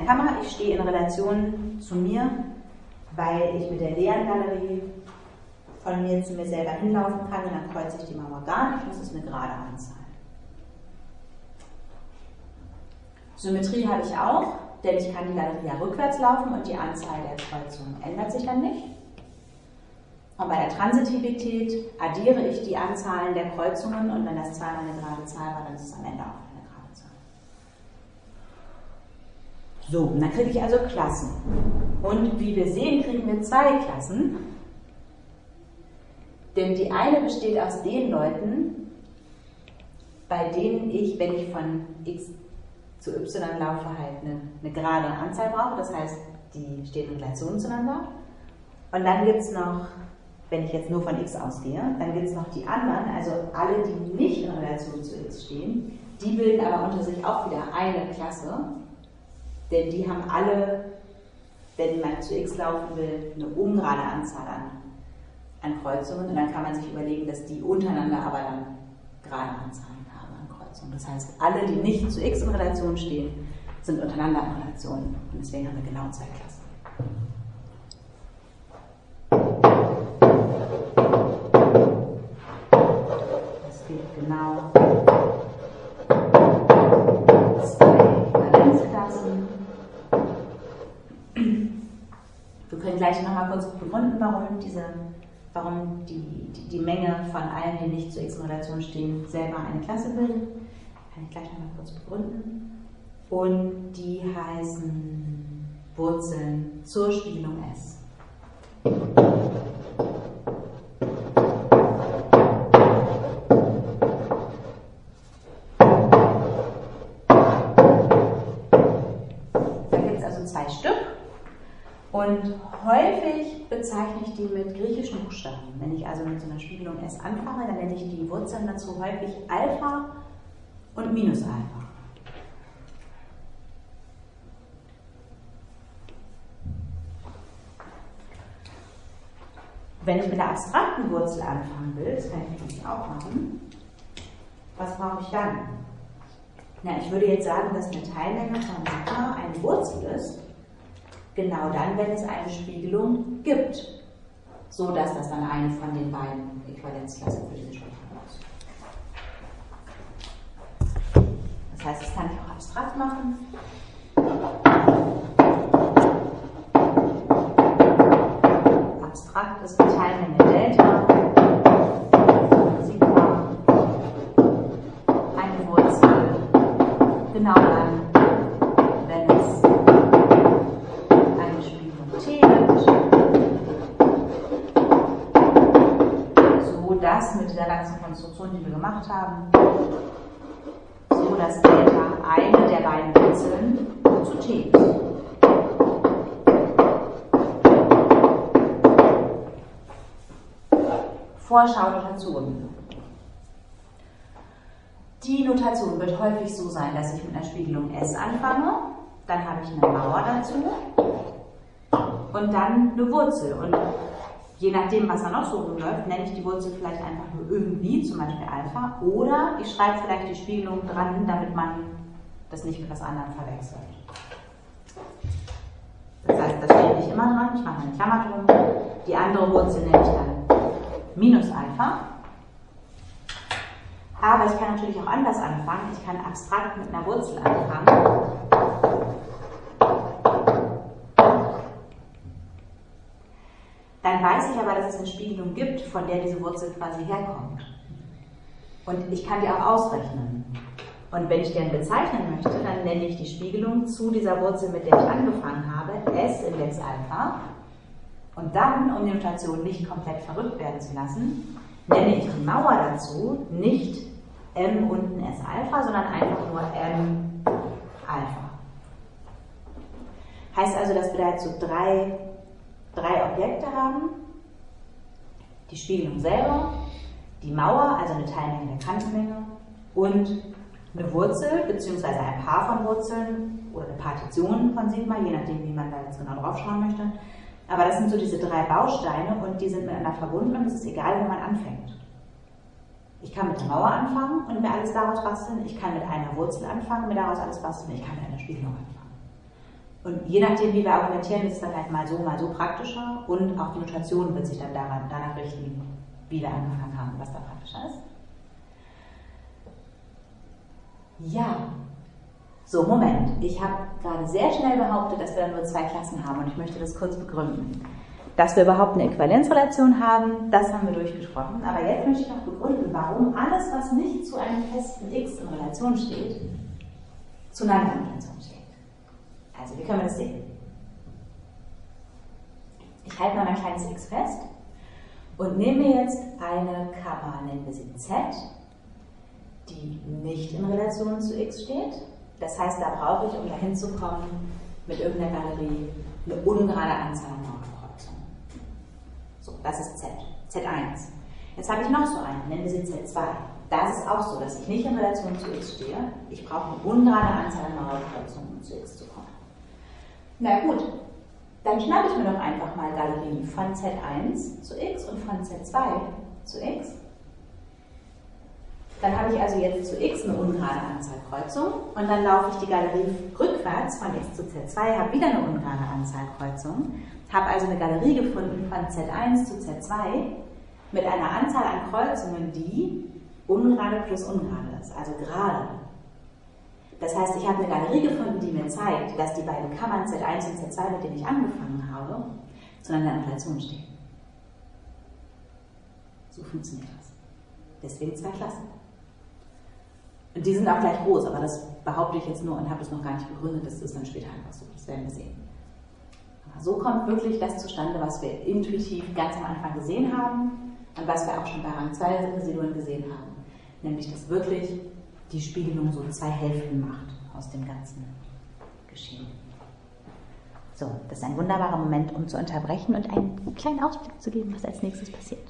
S1: Kammer, ich stehe in Relation zu mir, weil ich mit der leeren Galerie von mir zu mir selber hinlaufen kann und dann kreuze ich die Mauer gar nicht, das ist eine gerade Anzahl. Symmetrie habe ich auch, denn ich kann die Galerie ja rückwärts laufen und die Anzahl der Kreuzungen ändert sich dann nicht. Und bei der Transitivität addiere ich die Anzahlen der Kreuzungen und wenn das zweimal eine gerade Zahl war, dann ist es am Ende auch eine gerade Zahl. So, und dann kriege ich also Klassen. Und wie wir sehen, kriegen wir zwei Klassen. Denn die eine besteht aus den Leuten, bei denen ich, wenn ich von x zu y laufe, halt eine, eine gerade Anzahl brauche. Das heißt, die stehen in Relation zueinander. Und dann gibt es noch, wenn ich jetzt nur von x ausgehe, dann gibt es noch die anderen, also alle, die nicht in Relation zu x stehen, die bilden aber unter sich auch wieder eine Klasse, denn die haben alle, wenn man zu x laufen will, eine ungerade Anzahl an, an Kreuzungen und dann kann man sich überlegen, dass die untereinander aber dann gerade Anzahlen haben an Kreuzungen. Das heißt, alle, die nicht zu x in Relation stehen, sind untereinander in Relation und deswegen haben wir genau zwei Klassen. Genau zwei Valenzklassen. Wir können gleich nochmal kurz begründen, warum, diese, warum die, die, die Menge von allen, die nicht zu x in Relation stehen, selber eine Klasse bilden. Kann ich gleich nochmal kurz begründen. Und die heißen Wurzeln zur Spiegelung S. Und häufig bezeichne ich die mit griechischen Buchstaben. Wenn ich also mit so einer Spiegelung S anfange, dann nenne ich die Wurzeln dazu häufig Alpha und Minus Alpha. Wenn ich mit einer abstrakten Wurzel anfangen will, das kann ich natürlich auch machen, was brauche ich dann? Na, ich würde jetzt sagen, dass eine Teilmenge von Sigma eine Wurzel ist. Genau dann, wenn es eine Spiegelung gibt, so dass das dann eine von den beiden Äquivalenzklassen für diese Spiegelung ist. Das heißt, das kann ich auch abstrakt machen. Abstrakt ist die Teilmenge Delta, Sigma, eine Wurzel, genau dann, wenn es das mit dieser ganzen Konstruktion, die wir gemacht haben, so dass Delta eine der beiden Wurzeln zu T ist. Vorschau-Notation. Die Notation wird häufig so sein, dass ich mit einer Spiegelung S anfange, dann habe ich eine Mauer dazu und dann eine Wurzel. Und je nachdem, was da noch so rumläuft, nenne ich die Wurzel vielleicht einfach nur irgendwie, zum Beispiel Alpha, oder ich schreibe vielleicht die Spiegelung dran, damit man das nicht mit was anderem verwechselt. Das heißt, das steht nicht immer dran, ich mache eine Klammer drum. Die andere Wurzel nenne ich dann Minus Alpha. Aber ich kann natürlich auch anders anfangen. Ich kann abstrakt mit einer Wurzel anfangen. Dann weiß ich aber, dass es eine Spiegelung gibt, von der diese Wurzel quasi herkommt. Und ich kann die auch ausrechnen. Und wenn ich die dann bezeichnen möchte, dann nenne ich die Spiegelung zu dieser Wurzel, mit der ich angefangen habe, S Index Alpha. Und dann, um die Notation nicht komplett verrückt werden zu lassen, nenne ich die Mauer dazu nicht M unten S Alpha, sondern einfach nur M Alpha. Heißt also, dass wir dazu drei drei Objekte haben, die Spiegelung selber, die Mauer, also eine Teilmenge der Kantenmenge und eine Wurzel, beziehungsweise ein Paar von Wurzeln oder eine Partition von Sigma, je nachdem, wie man da jetzt genau drauf schauen möchte. Aber das sind so diese drei Bausteine und die sind miteinander verbunden und es ist egal, wo man anfängt. Ich kann mit der Mauer anfangen und mir alles daraus basteln, ich kann mit einer Wurzel anfangen und mir daraus alles basteln, ich kann mit einer Spiegelung anfangen. Und je nachdem, wie wir argumentieren, ist es dann halt mal so, mal so praktischer und auch die Notation wird sich dann daran, danach richten, wie wir angefangen haben, was da praktischer ist. Ja, so, Moment. Ich habe gerade sehr schnell behauptet, dass wir dann nur zwei Klassen haben und ich möchte das kurz begründen. Dass wir überhaupt eine Äquivalenzrelation haben, das haben wir durchgesprochen. Aber jetzt möchte ich noch begründen, warum alles, was nicht zu einem festen x in Relation steht, zueinander in Relation steht. Also, wie können wir das sehen? Ich halte mal mein kleines x fest und nehme mir jetzt eine Kammer, nennen wir sie Z, die nicht in Relation zu x steht. Das heißt, da brauche ich, um da hinzukommen, mit irgendeiner Galerie eine ungerade Anzahl an Mauerkreuzungen. So, das ist Z. Z eins. Jetzt habe ich noch so einen, nennen wir sie Z zwei. Da ist es auch so, dass ich nicht in Relation zu x stehe. Ich brauche eine ungerade Anzahl an Mauerkreuzungen, um zu x zu kommen. Na gut, dann schnappe ich mir doch einfach mal Galerie von Z eins zu x und von Z zwei zu x. Dann habe ich also jetzt zu x eine ungerade Anzahl Kreuzungen und dann laufe ich die Galerie rückwärts von x zu Z zwei, habe wieder eine ungerade Anzahl Kreuzungen, habe also eine Galerie gefunden von Z eins zu Z zwei mit einer Anzahl an Kreuzungen, die ungerade plus ungerade ist, also gerade. Das heißt, ich habe eine Galerie gefunden, die mir zeigt, dass die beiden Kammern Z eins und Z zwei, mit denen ich angefangen habe, zueinander in Relation stehen. So funktioniert das. Deswegen zwei Klassen. Und die sind auch gleich groß, aber das behaupte ich jetzt nur und habe es noch gar nicht begründet, das ist dann später einfach so, das werden wir sehen. Aber so kommt wirklich das zustande, was wir intuitiv ganz am Anfang gesehen haben und was wir auch schon bei Rang zwei Residuen gesehen haben, nämlich dass wirklich die Spiegelung so zwei Hälften macht aus dem ganzen Geschehen. So, das ist ein wunderbarer Moment, um zu unterbrechen und einen kleinen Ausblick zu geben, was als nächstes passiert.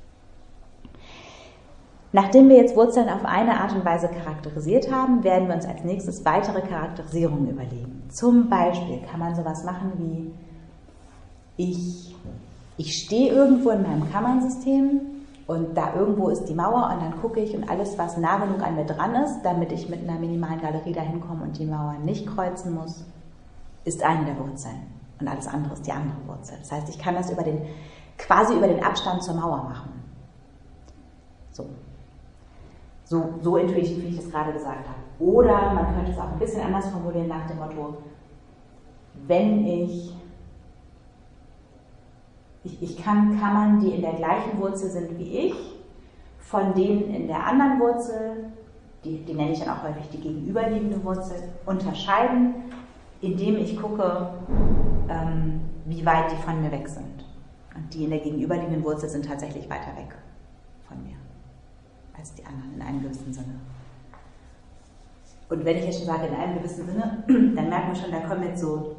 S1: Nachdem wir jetzt Wurzeln auf eine Art und Weise charakterisiert haben, werden wir uns als nächstes weitere Charakterisierungen überlegen. Zum Beispiel kann man sowas machen wie, ich, ich stehe irgendwo in meinem Kammernsystem und da irgendwo ist die Mauer und dann gucke ich und alles, was nah genug an mir dran ist, damit ich mit einer minimalen Galerie dahin komme und die Mauer nicht kreuzen muss, ist eine der Wurzeln. Und alles andere ist die andere Wurzel. Das heißt, ich kann das über den, quasi über den Abstand zur Mauer machen. So. So, so intuitiv, wie ich es gerade gesagt habe. Oder man könnte es auch ein bisschen anders formulieren nach dem Motto, wenn ich, ich, ich kann Kammern, die in der gleichen Wurzel sind wie ich, von denen in der anderen Wurzel, die, die nenne ich dann auch häufig die gegenüberliegende Wurzel, unterscheiden, indem ich gucke, ähm, wie weit die von mir weg sind. Und die in der gegenüberliegenden Wurzel sind tatsächlich weiter weg von mir als die anderen in einem gewissen Sinne. Und wenn ich jetzt schon sage, in einem gewissen Sinne, dann merken wir schon, da kommen jetzt so,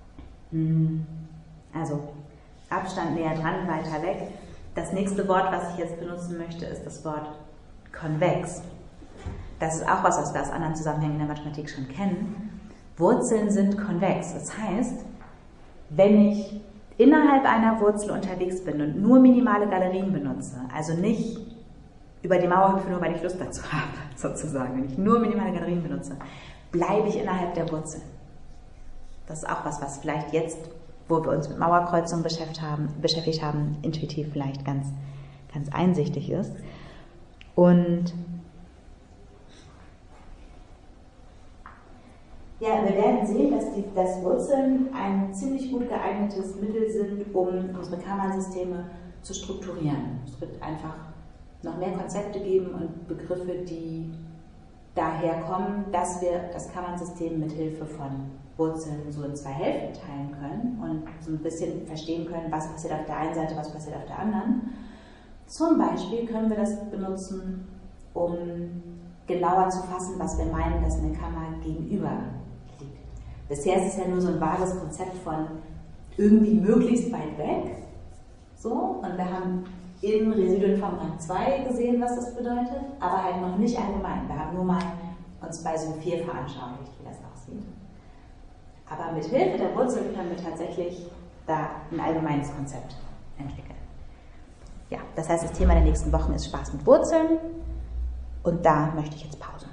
S1: also Abstand näher dran, weiter weg. Das nächste Wort, was ich jetzt benutzen möchte, ist das Wort konvex. Das ist auch was, was wir aus anderen Zusammenhängen in der Mathematik schon kennen. Wurzeln sind konvex. Das heißt, wenn ich innerhalb einer Wurzel unterwegs bin und nur minimale Galerien benutze, also nicht über die Mauer hüpfe, nur weil ich Lust dazu habe, sozusagen. Wenn ich nur minimale Galerien benutze, bleibe ich innerhalb der Wurzel. Das ist auch was, was vielleicht jetzt, wo wir uns mit Mauerkreuzungen beschäftigt haben, beschäftigt haben, intuitiv vielleicht ganz, ganz einsichtig ist. Und ja, wir werden sehen, dass, die, dass Wurzeln ein ziemlich gut geeignetes Mittel sind, um unsere Kammersysteme zu strukturieren. Es wird einfach noch mehr Konzepte geben und Begriffe, die daher kommen, dass wir das Kammernsystem mit Hilfe von Wurzeln so in zwei Hälften teilen können und so ein bisschen verstehen können, was passiert auf der einen Seite, was passiert auf der anderen. Zum Beispiel können wir das benutzen, um genauer zu fassen, was wir meinen, dass eine Kammer gegenüber liegt. Bisher ist es ja nur so ein vages Konzept von irgendwie möglichst weit weg. So, und wir haben in Residuen vom Rang zwei gesehen, was das bedeutet, aber halt noch nicht allgemein. Wir haben nur mal uns bei Sym vier veranschaulicht, wie das aussieht. Aber mit Hilfe der Wurzeln können wir tatsächlich da ein allgemeines Konzept entwickeln. Ja, das heißt, das Thema der nächsten Wochen ist Spaß mit Wurzeln und da möchte ich jetzt Pause.